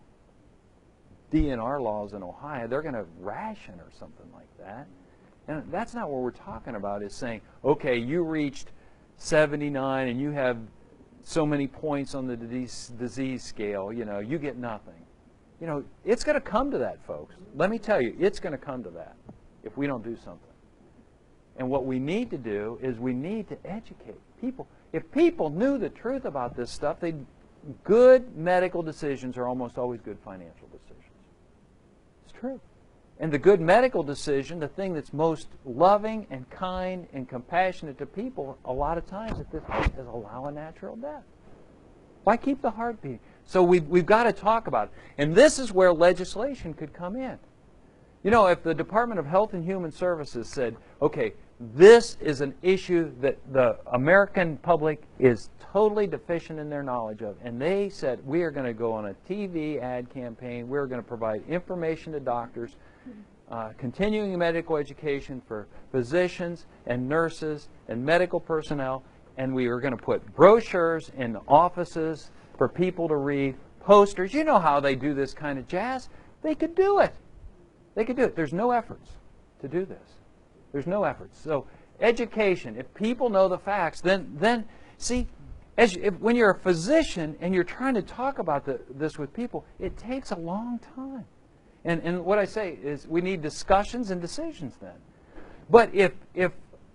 D N R laws in Ohio, they're going to ration or something like that. And that's not what we're talking about, is saying, okay, you reached seventy-nine and you have so many points on the disease, disease scale, you know, you get nothing. You know, it's going to come to that, folks. Let me tell you, it's going to come to that if we don't do something. And what we need to do is we need to educate people. If people knew the truth about this stuff, they'd, good medical decisions are almost always good financial decisions. It's true. And the good medical decision, the thing that's most loving and kind and compassionate to people, a lot of times at this point, is allow a natural death. Why keep the heart beating? So we've, we've got to talk about it. And this is where legislation could come in. You know, if the Department of Health and Human Services said, okay, this is an issue that the American public is totally deficient in their knowledge of, and they said, we are going to go on a T V ad campaign, we're going to provide information to doctors, uh, continuing medical education for physicians and nurses and medical personnel, and we are going to put brochures in the offices for people to read, posters. You know how they do this kind of jazz. They could do it. They could do it. There's no efforts to do this. There's no efforts. So education, if people know the facts, then, then see, as you, if, when you're a physician and you're trying to talk about the, this with people, it takes a long time. And, and what I say is we need discussions and decisions then. But if, if,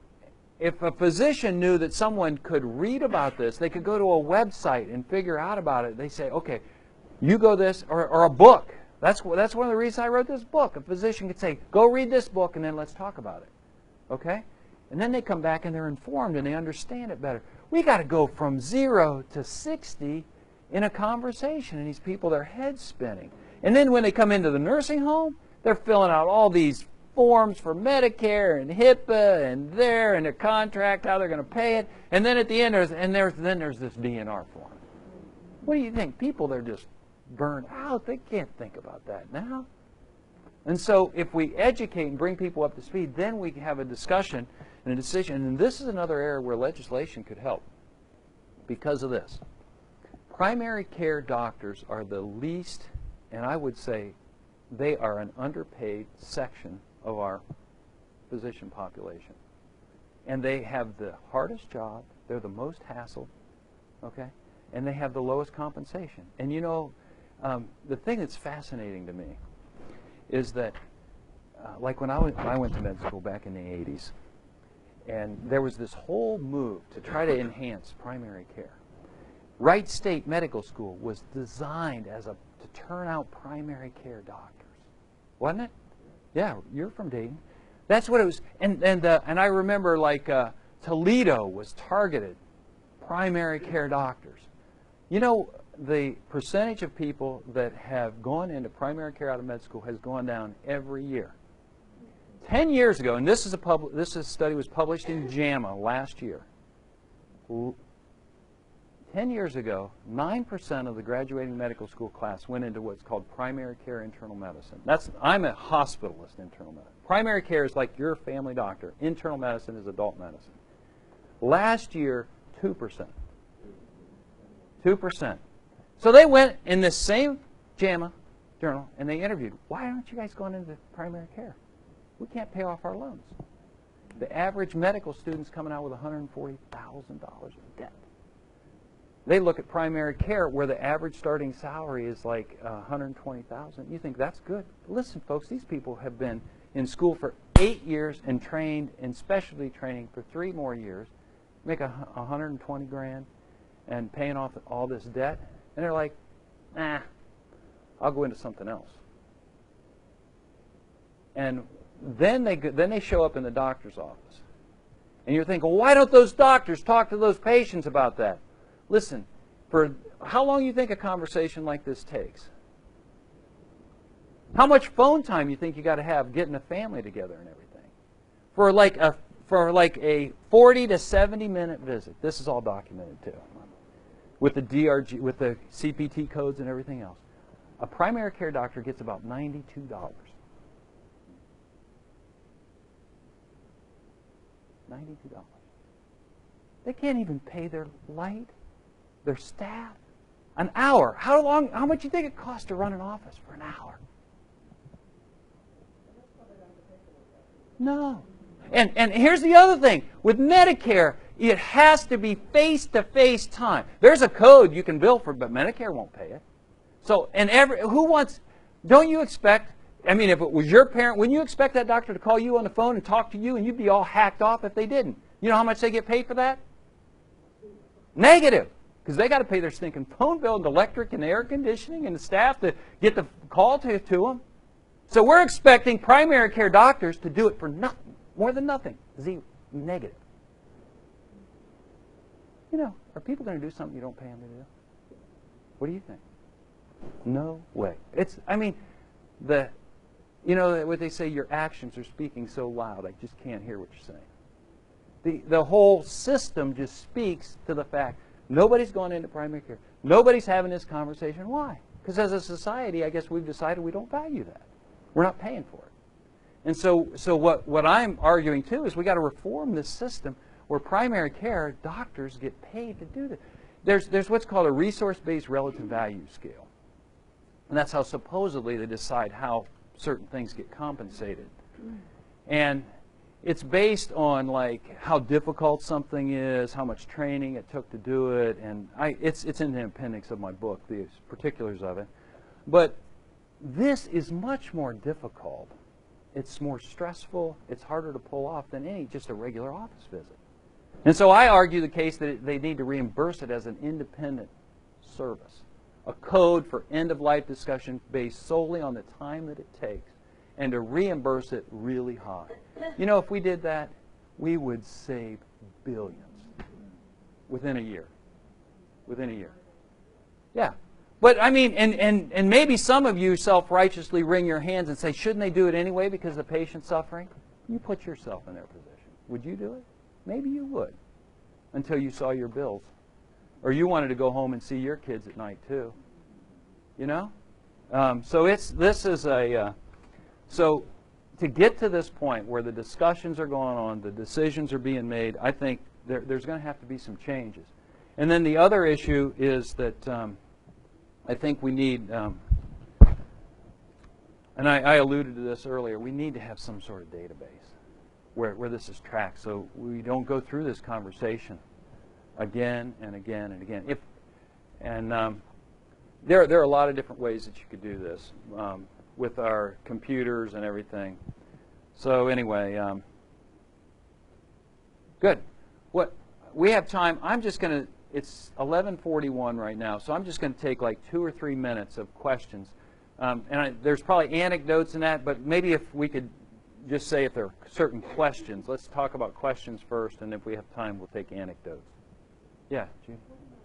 if a physician knew that someone could read about this, they could go to a website and figure out about it. They say, okay, you go this, or, or a book. That's, that's one of the reasons I wrote this book. A physician could say, go read this book and then let's talk about it. Okay? And then they come back and they're informed and they understand it better. We got to go from zero to sixty in a conversation, and these people, their heads spinning. And then when they come into the nursing home, they're filling out all these forms for Medicare and HIPAA and there and their contract, how they're going to pay it. And then at the end, there's, and there's, then there's this D N R form. What do you think? People, they're just burned out. They can't think about that now. And so if we educate and bring people up to speed, then we can have a discussion and a decision. And this is another area where legislation could help because of this. Primary care doctors are the least, and I would say they are an underpaid section of our physician population. And they have the hardest job. They're the most hassled, okay? And they have the lowest compensation. And you know, um, the thing that's fascinating to me is that, uh, like when I went, I went to med school back in the eighties, and there was this whole move to try to enhance primary care. Wright State Medical School was designed as a to turn out primary care doctors, wasn't it? Yeah, you're from Dayton. That's what it was. And and uh, and I remember like uh, Toledo was targeted primary care doctors. You know, the percentage of people that have gone into primary care out of med school has gone down every year. Ten years ago, and this is a pub this is a study was published in JAMA last year. Ten years ago, nine percent of the graduating medical school class went into what's called primary care internal medicine. That's I'm a hospitalist internal medicine. Primary care is like your family doctor. Internal medicine is adult medicine. Last year, two percent. two percent. So they went in this same JAMA journal and they interviewed, why aren't you guys going into primary care? We can't pay off our loans. The average medical student's coming out with one hundred forty thousand dollars in debt. They look at primary care where the average starting salary is like uh, one hundred twenty thousand dollars. You think that's good? Listen, folks, these people have been in school for eight years and trained in specialty training for three more years, make a one hundred twenty grand and paying off all this debt. And they're like, nah, I'll go into something else. And then they, go, then they show up in the doctor's office. And you're thinking, well, why don't those doctors talk to those patients about that? Listen, for how long do you think a conversation like this takes? How much phone time you think you got to have getting a family together and everything? For like a for like a forty to seventy minute visit. This is all documented too, with the D R G, with the C P T codes and everything else. A primary care doctor gets about ninety-two dollars. ninety-two dollars. They can't even pay their light, their staff. An hour. How long? How much do you think it costs to run an office for an hour? No. And and here's the other thing. With Medicare, it has to be face-to-face time. There's a code you can bill for, but Medicare won't pay it. So, and every who wants? Don't you expect? I mean, if it was your parent, wouldn't you expect that doctor to call you on the phone and talk to you, and you'd be all hacked off if they didn't? You know how much they get paid for that? Negative. Because they got to pay their stinking phone bill and electric and air conditioning and the staff to get the call to, to them. So we're expecting primary care doctors to do it for nothing, more than nothing, zero, negative. You know, are people going to do something you don't pay them to do? What do you think? No way. It's, I mean, the You know what they say, your actions are speaking so loud, I just can't hear what you're saying. The, the whole system just speaks to the fact nobody's going into primary care. Nobody's having this conversation. Why? Because as a society, I guess we've decided we don't value that. We're not paying for it. And so, so what, what I'm arguing, too, is we got to reform this system where primary care doctors get paid to do this. There's, there's what's called a resource-based relative value scale. And that's how supposedly they decide how certain things get compensated. And it's based on like how difficult something is, how much training it took to do it, and I, it's, it's in the appendix of my book, the particulars of it. But this is much more difficult. It's more stressful. It's harder to pull off than any just a regular office visit. And so I argue the case that they need to reimburse it as an independent service, a code for end-of-life discussion based solely on the time that it takes, and to reimburse it really high. You know, if we did that, we would save billions within a year. Within a year. Yeah. But, I mean, and, and, and maybe some of you self-righteously wring your hands and say, shouldn't they do it anyway because the patient's suffering? You put yourself in their position. Would you do it? Maybe you would, until you saw your bills. Or you wanted to go home and see your kids at night, too. You know? Um, so it's, this is a... Uh, so to get to this point where the discussions are going on, the decisions are being made, I think there, there's going to have to be some changes. And then the other issue is that um, I think we need, um, and I, I alluded to this earlier, we need to have some sort of database where, where this is tracked so we don't go through this conversation again and again and again. If, and um, there, there are a lot of different ways that you could do this. Um, with our computers and everything. So anyway, um, good. What we have time, I'm just going to, it's eleven forty-one right now, so I'm just going to take like two or three minutes of questions. Um, and I, there's probably anecdotes in that, but maybe if we could just say if there are certain questions. Let's talk about questions first, and if we have time, we'll take anecdotes. Yeah, Jude?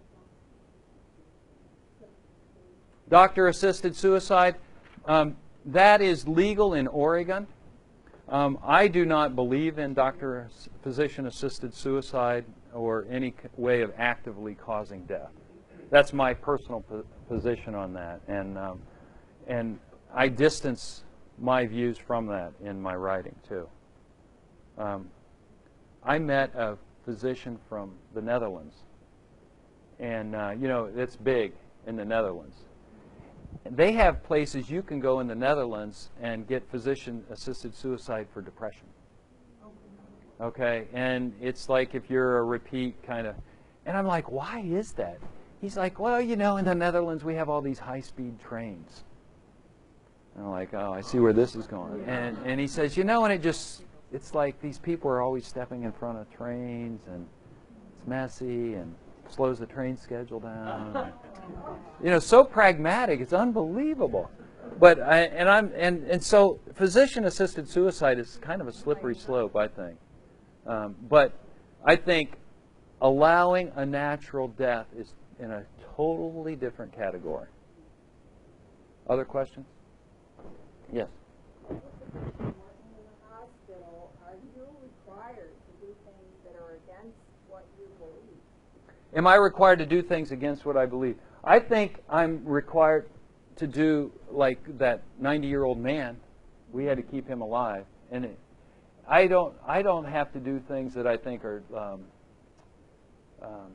Doctor-assisted suicide. Um, That is legal in Oregon. Um, I do not believe in doctor physician-assisted suicide or any way of actively causing death. That's my personal po position on that, and um, and I distance my views from that in my writing too. Um, I met a physician from the Netherlands, and uh, you know it's big in the Netherlands. They have places you can go in the Netherlands and get physician-assisted suicide for depression. Okay, and it's like if you're a repeat kind of, and I'm like, why is that? He's like, well, you know, in the Netherlands we have all these high-speed trains. And I'm like, oh, I see where this is going. And and he says, you know, and it just, it's like these people are always stepping in front of trains, and it's messy, and slows the train schedule down. You know, so pragmatic, it's unbelievable. But I, and I'm and and so physician-assisted suicide is kind of a slippery slope, I think. Um, but I think allowing a natural death is in a totally different category. Other questions? Yes. In the hospital, are you required to do things that are against what you believe? Am I required to do things against what I believe? I think I'm required to do like that ninety-year-old man. We had to keep him alive, and it, I don't. I don't have to do things that I think are um, um,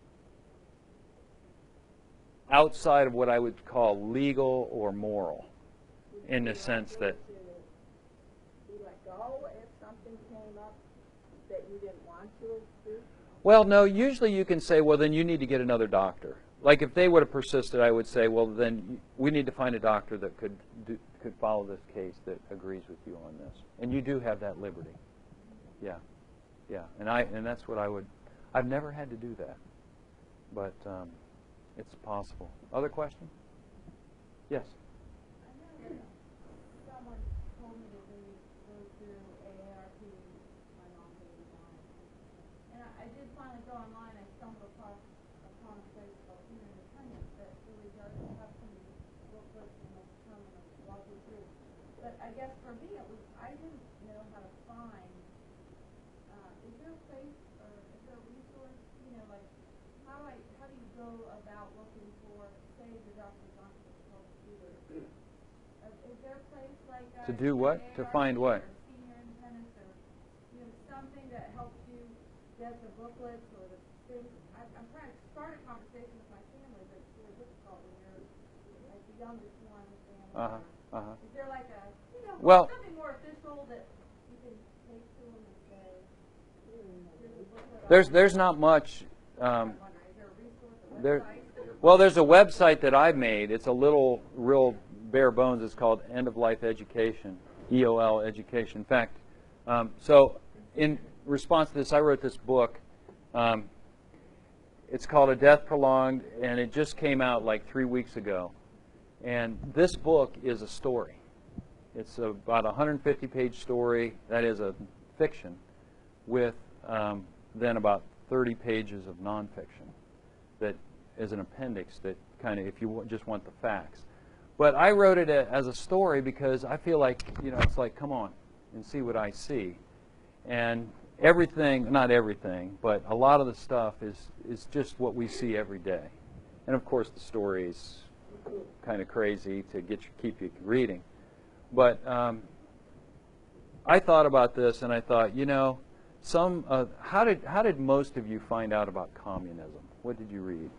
outside of what I would call legal or moral, in the sense that. Be let go if something came up that you didn't want to do? Well, no. Usually, you can say, "Well, then you need to get another doctor." Like if they would have persisted, I would say, well, then we need to find a doctor that could do, could follow this case that agrees with you on this. And you do have that liberty. Yeah, yeah. And I and that's what I would. I've never had to do that, but um, it's possible. Other questions? Yes. I know someone told me that they go through A A R P. My mom did on it, and I, I did finally go online. I stumbled across upon a place called Human Independence that really does have some booklet and a determine of walk you through. But I guess for me, it was, I didn't know how to find, uh, is there a place, or is there a resource, you know, like, how do I, how do you go about looking for, say, the doctor's office called Peter? Uh, is there a place like uh, To do what? To find what? Or Senior Independence, or, you know, something that helps you get the booklets or the things? I, I'm trying to start a conversation with my family, but it's really difficult when you're like the youngest one in the family. Uh-huh, uh-huh. Is there like a, you know, Well- something more official that you can take to them and say, here's a booklet? There's there's not much. Um, Is there a resource, a there, website? well, there's a website that I've made. It's a little real bare bones. It's called End of Life Education, E O L Education. In fact, um, so in response to this, I wrote this book. Um, it's called A Death Prolonged, and it just came out like three weeks ago. And this book is a story. It's about a one hundred fifty page story. That is a fiction with um, then about thirty pages of nonfiction that is an appendix that kind of, if you w- just want the facts. But I wrote it a, as a story because I feel like, you know, it's like, come on and see what I see. And everything, not everything, but a lot of the stuff is, is just what we see every day. And of course the story is kind of crazy to get you, keep you reading. But um, I thought about this and I thought, you know, some uh, how did how did most of you find out about communism? What did you read?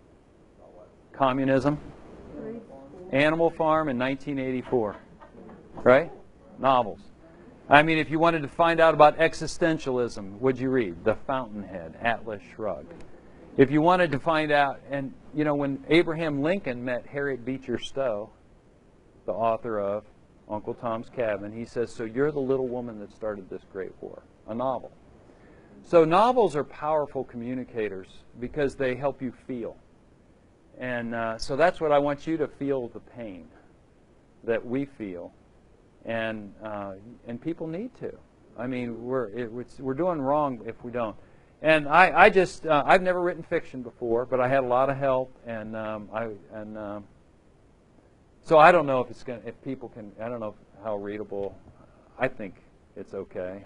Communism? Animal Farm in nineteen eighty-four. Right? Novels. I mean, if you wanted to find out about existentialism, what'd you read? The Fountainhead, Atlas Shrugged. If you wanted to find out, and you know, when Abraham Lincoln met Harriet Beecher Stowe, the author of Uncle Tom's Cabin, he says, so you're the little woman that started this great war. A novel. So novels are powerful communicators because they help you feel. And uh, so that's what I want you to feel, the pain that we feel. And uh, and people need to. I mean, we're it, it's, we're doing wrong if we don't. And I, I just uh, I've never written fiction before, but I had a lot of help, and um, I and um, so I don't know if it's going if people can. I don't know if, how readable. I think it's okay.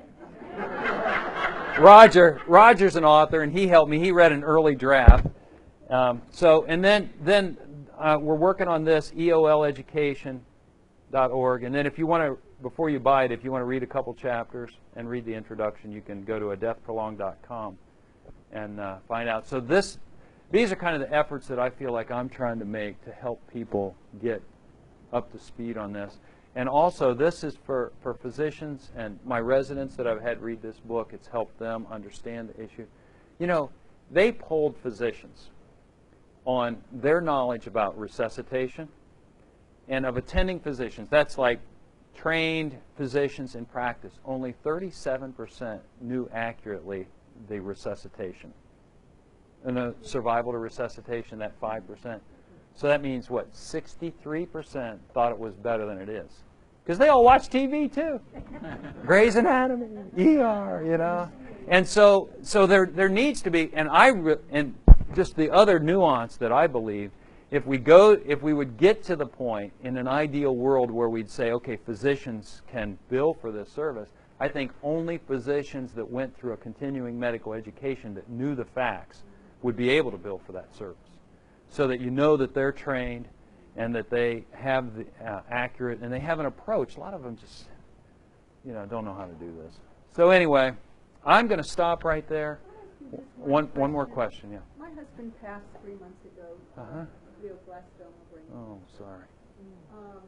Roger Roger's an author, and he helped me. He read an early draft. Um, so and then then uh, we're working on this E O L education dot org, and then if you want to, before you buy it, if you want to read a couple chapters and read the introduction, you can go to a death prolonged dot com and uh, find out. So this, these are kind of the efforts that I feel like I'm trying to make to help people get up to speed on this. And also, this is for, for physicians and my residents that I've had read this book. It's helped them understand the issue. You know, they polled physicians on their knowledge about resuscitation and of attending physicians. That's like trained physicians in practice. Only thirty-seven percent knew accurately the resuscitation. And the survival to resuscitation, that five percent. So that means, what, sixty-three percent thought it was better than it is. Because they all watch T V, too. Grey's Anatomy, E R, you know. And so so there there needs to be, and I re, and just the other nuance that I believe, if we go, if we would get to the point in an ideal world where we'd say, okay, physicians can bill for this service, I think only physicians that went through a continuing medical education that knew the facts would be able to bill for that service. So that you know that they're trained and that they have the uh, accurate, and they have an approach. A lot of them just, you know, don't know how to do this. So anyway, I'm going to stop right there. One one more question, yeah. My husband passed three months ago. Uh-huh. Glioblastoma brain. Oh, sorry. Um,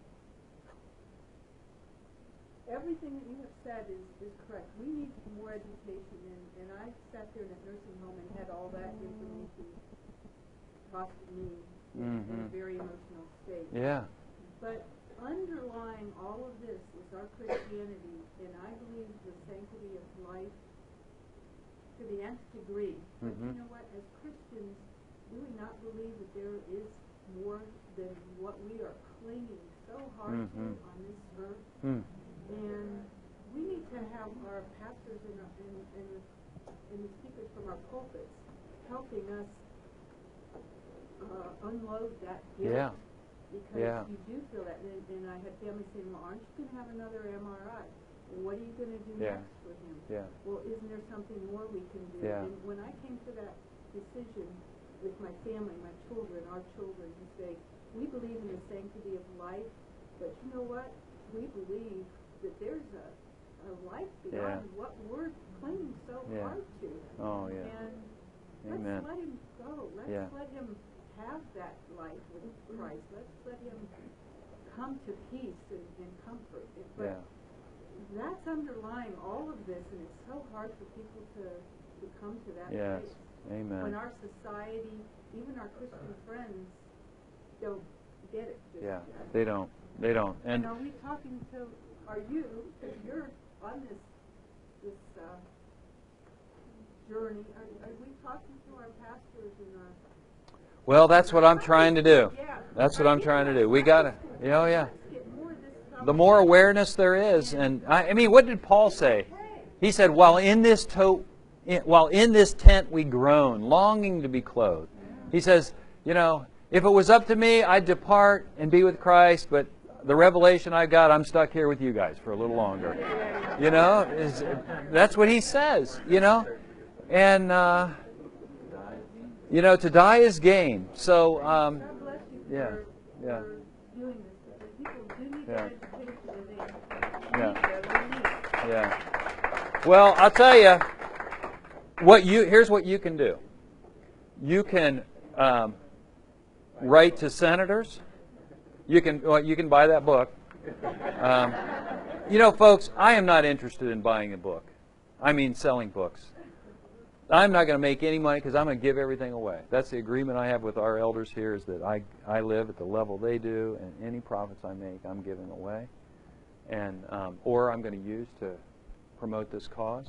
everything that you have said is, is correct. We need more education, and, and I sat there in a nursing home and had all that information tossed to me in, in a very emotional state. Yeah. But underlying all of this is our Christianity, and I believe the sanctity of life to the nth degree. But Mhm. you know what? As Christians, do we not believe that there is more than what we are clinging so hard Mhm. to on this earth? Hmm. And we need to have our pastors and, our, and, and, and the speakers from our pulpits helping us uh, unload that guilt Yeah. Because Yeah. you do feel that, and, and I had families saying, well, aren't you going to have another M R I? What are you going to do Yeah. next for him? Yeah. Well, isn't there something more we can do? Yeah. And when I came to that decision with my family, my children, our children, to say, we believe in the sanctity of life, but you know what? We believe that there's a, a life beyond Yeah. what we're clinging so Yeah. hard to. Oh, yeah. And Amen. let's let him go. Let's Yeah. let him have that life with Christ. Let's let him come to peace and, and comfort. But Yeah. that's underlying all of this, and it's so hard for people to, to come to that Yes. place. Amen. When our society, even our Christian friends, don't get it just Yeah. yet. They don't. They don't. And And are we talking to, are you, because you're on this, this uh, journey, are, are we talking to our pastors and our... well, that's what I'm trying to do. Yeah. That's what I'm trying to do. We got to, oh yeah. Let's get more of this stuff. The more awareness there is, and I, I mean, what did Paul say? He said, "While in this to, in, while in this tent we groan, longing to be clothed." He says, "You know, if it was up to me, I'd depart and be with Christ, but the revelation I got, I'm stuck here with you guys for a little longer." You know, is, that's what he says. You know, and uh, you know, to die is gain. So, um, God bless you yeah, for, yeah. for doing this, because people do need Yeah. that education, and they Yeah. need that, we need it. Yeah. Well, I'll tell you what you. Here's what you can do. You can um, write to senators. You can. Well, you can buy that book. Um, you know, folks, I am not interested in buying a book. I mean, selling books. I'm not going to make any money because I'm going to give everything away. That's the agreement I have with our elders here, is that I I live at the level they do, and any profits I make, I'm giving away, and um, or I'm going to use to promote this cause.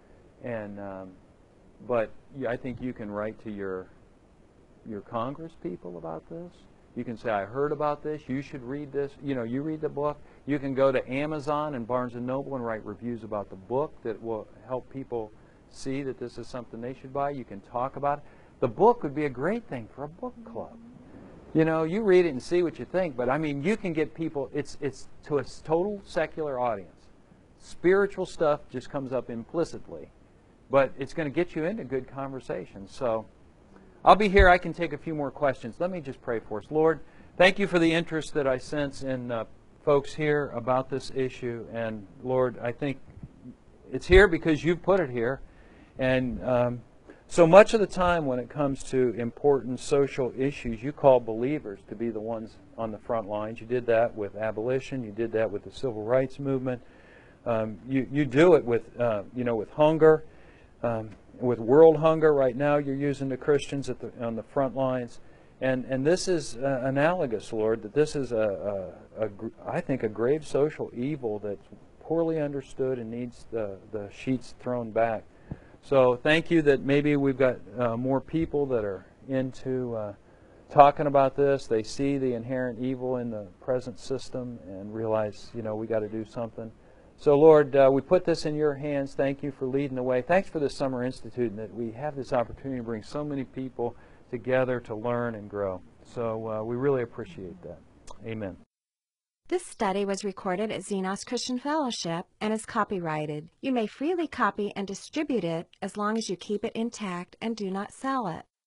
And um, but yeah, I think you can write to your your Congress people about this. You can say, I heard about this, you should read this. You know, you read the book. You can go to Amazon and Barnes and Noble and write reviews about the book that will help people see that this is something they should buy. You can talk about it. The book would be a great thing for a book club. You know, you read it and see what you think, but I mean, you can get people, it's it's to a total secular audience. Spiritual stuff just comes up implicitly, but it's going to get you into good conversation. So I'll be here. I can take a few more questions. Let me just pray for us. Lord, thank you for the interest that I sense in uh, folks here about this issue. And Lord, I think it's here because you've put it here. And um, so much of the time when it comes to important social issues, you call believers to be the ones on the front lines. You did that with abolition. You did that with the civil rights movement. Um, you, you do it with, uh, you know, with hunger, um, with world hunger. Right now you're using the Christians at the, on the front lines. And, and this is uh, analogous, Lord, that this is, a, a, a, I think, a grave social evil that's poorly understood and needs the, the sheets thrown back. So thank you that maybe we've got uh, more people that are into uh, talking about this. They see the inherent evil in the present system and realize, you know, we got to do something. So, Lord, uh, we put this in your hands. Thank you for leading the way. Thanks for the Summer Institute and that we have this opportunity to bring so many people together to learn and grow. So uh, we really appreciate that. Amen. This study was recorded at Xenos Christian Fellowship and is copyrighted. You may freely copy and distribute it as long as you keep it intact and do not sell it.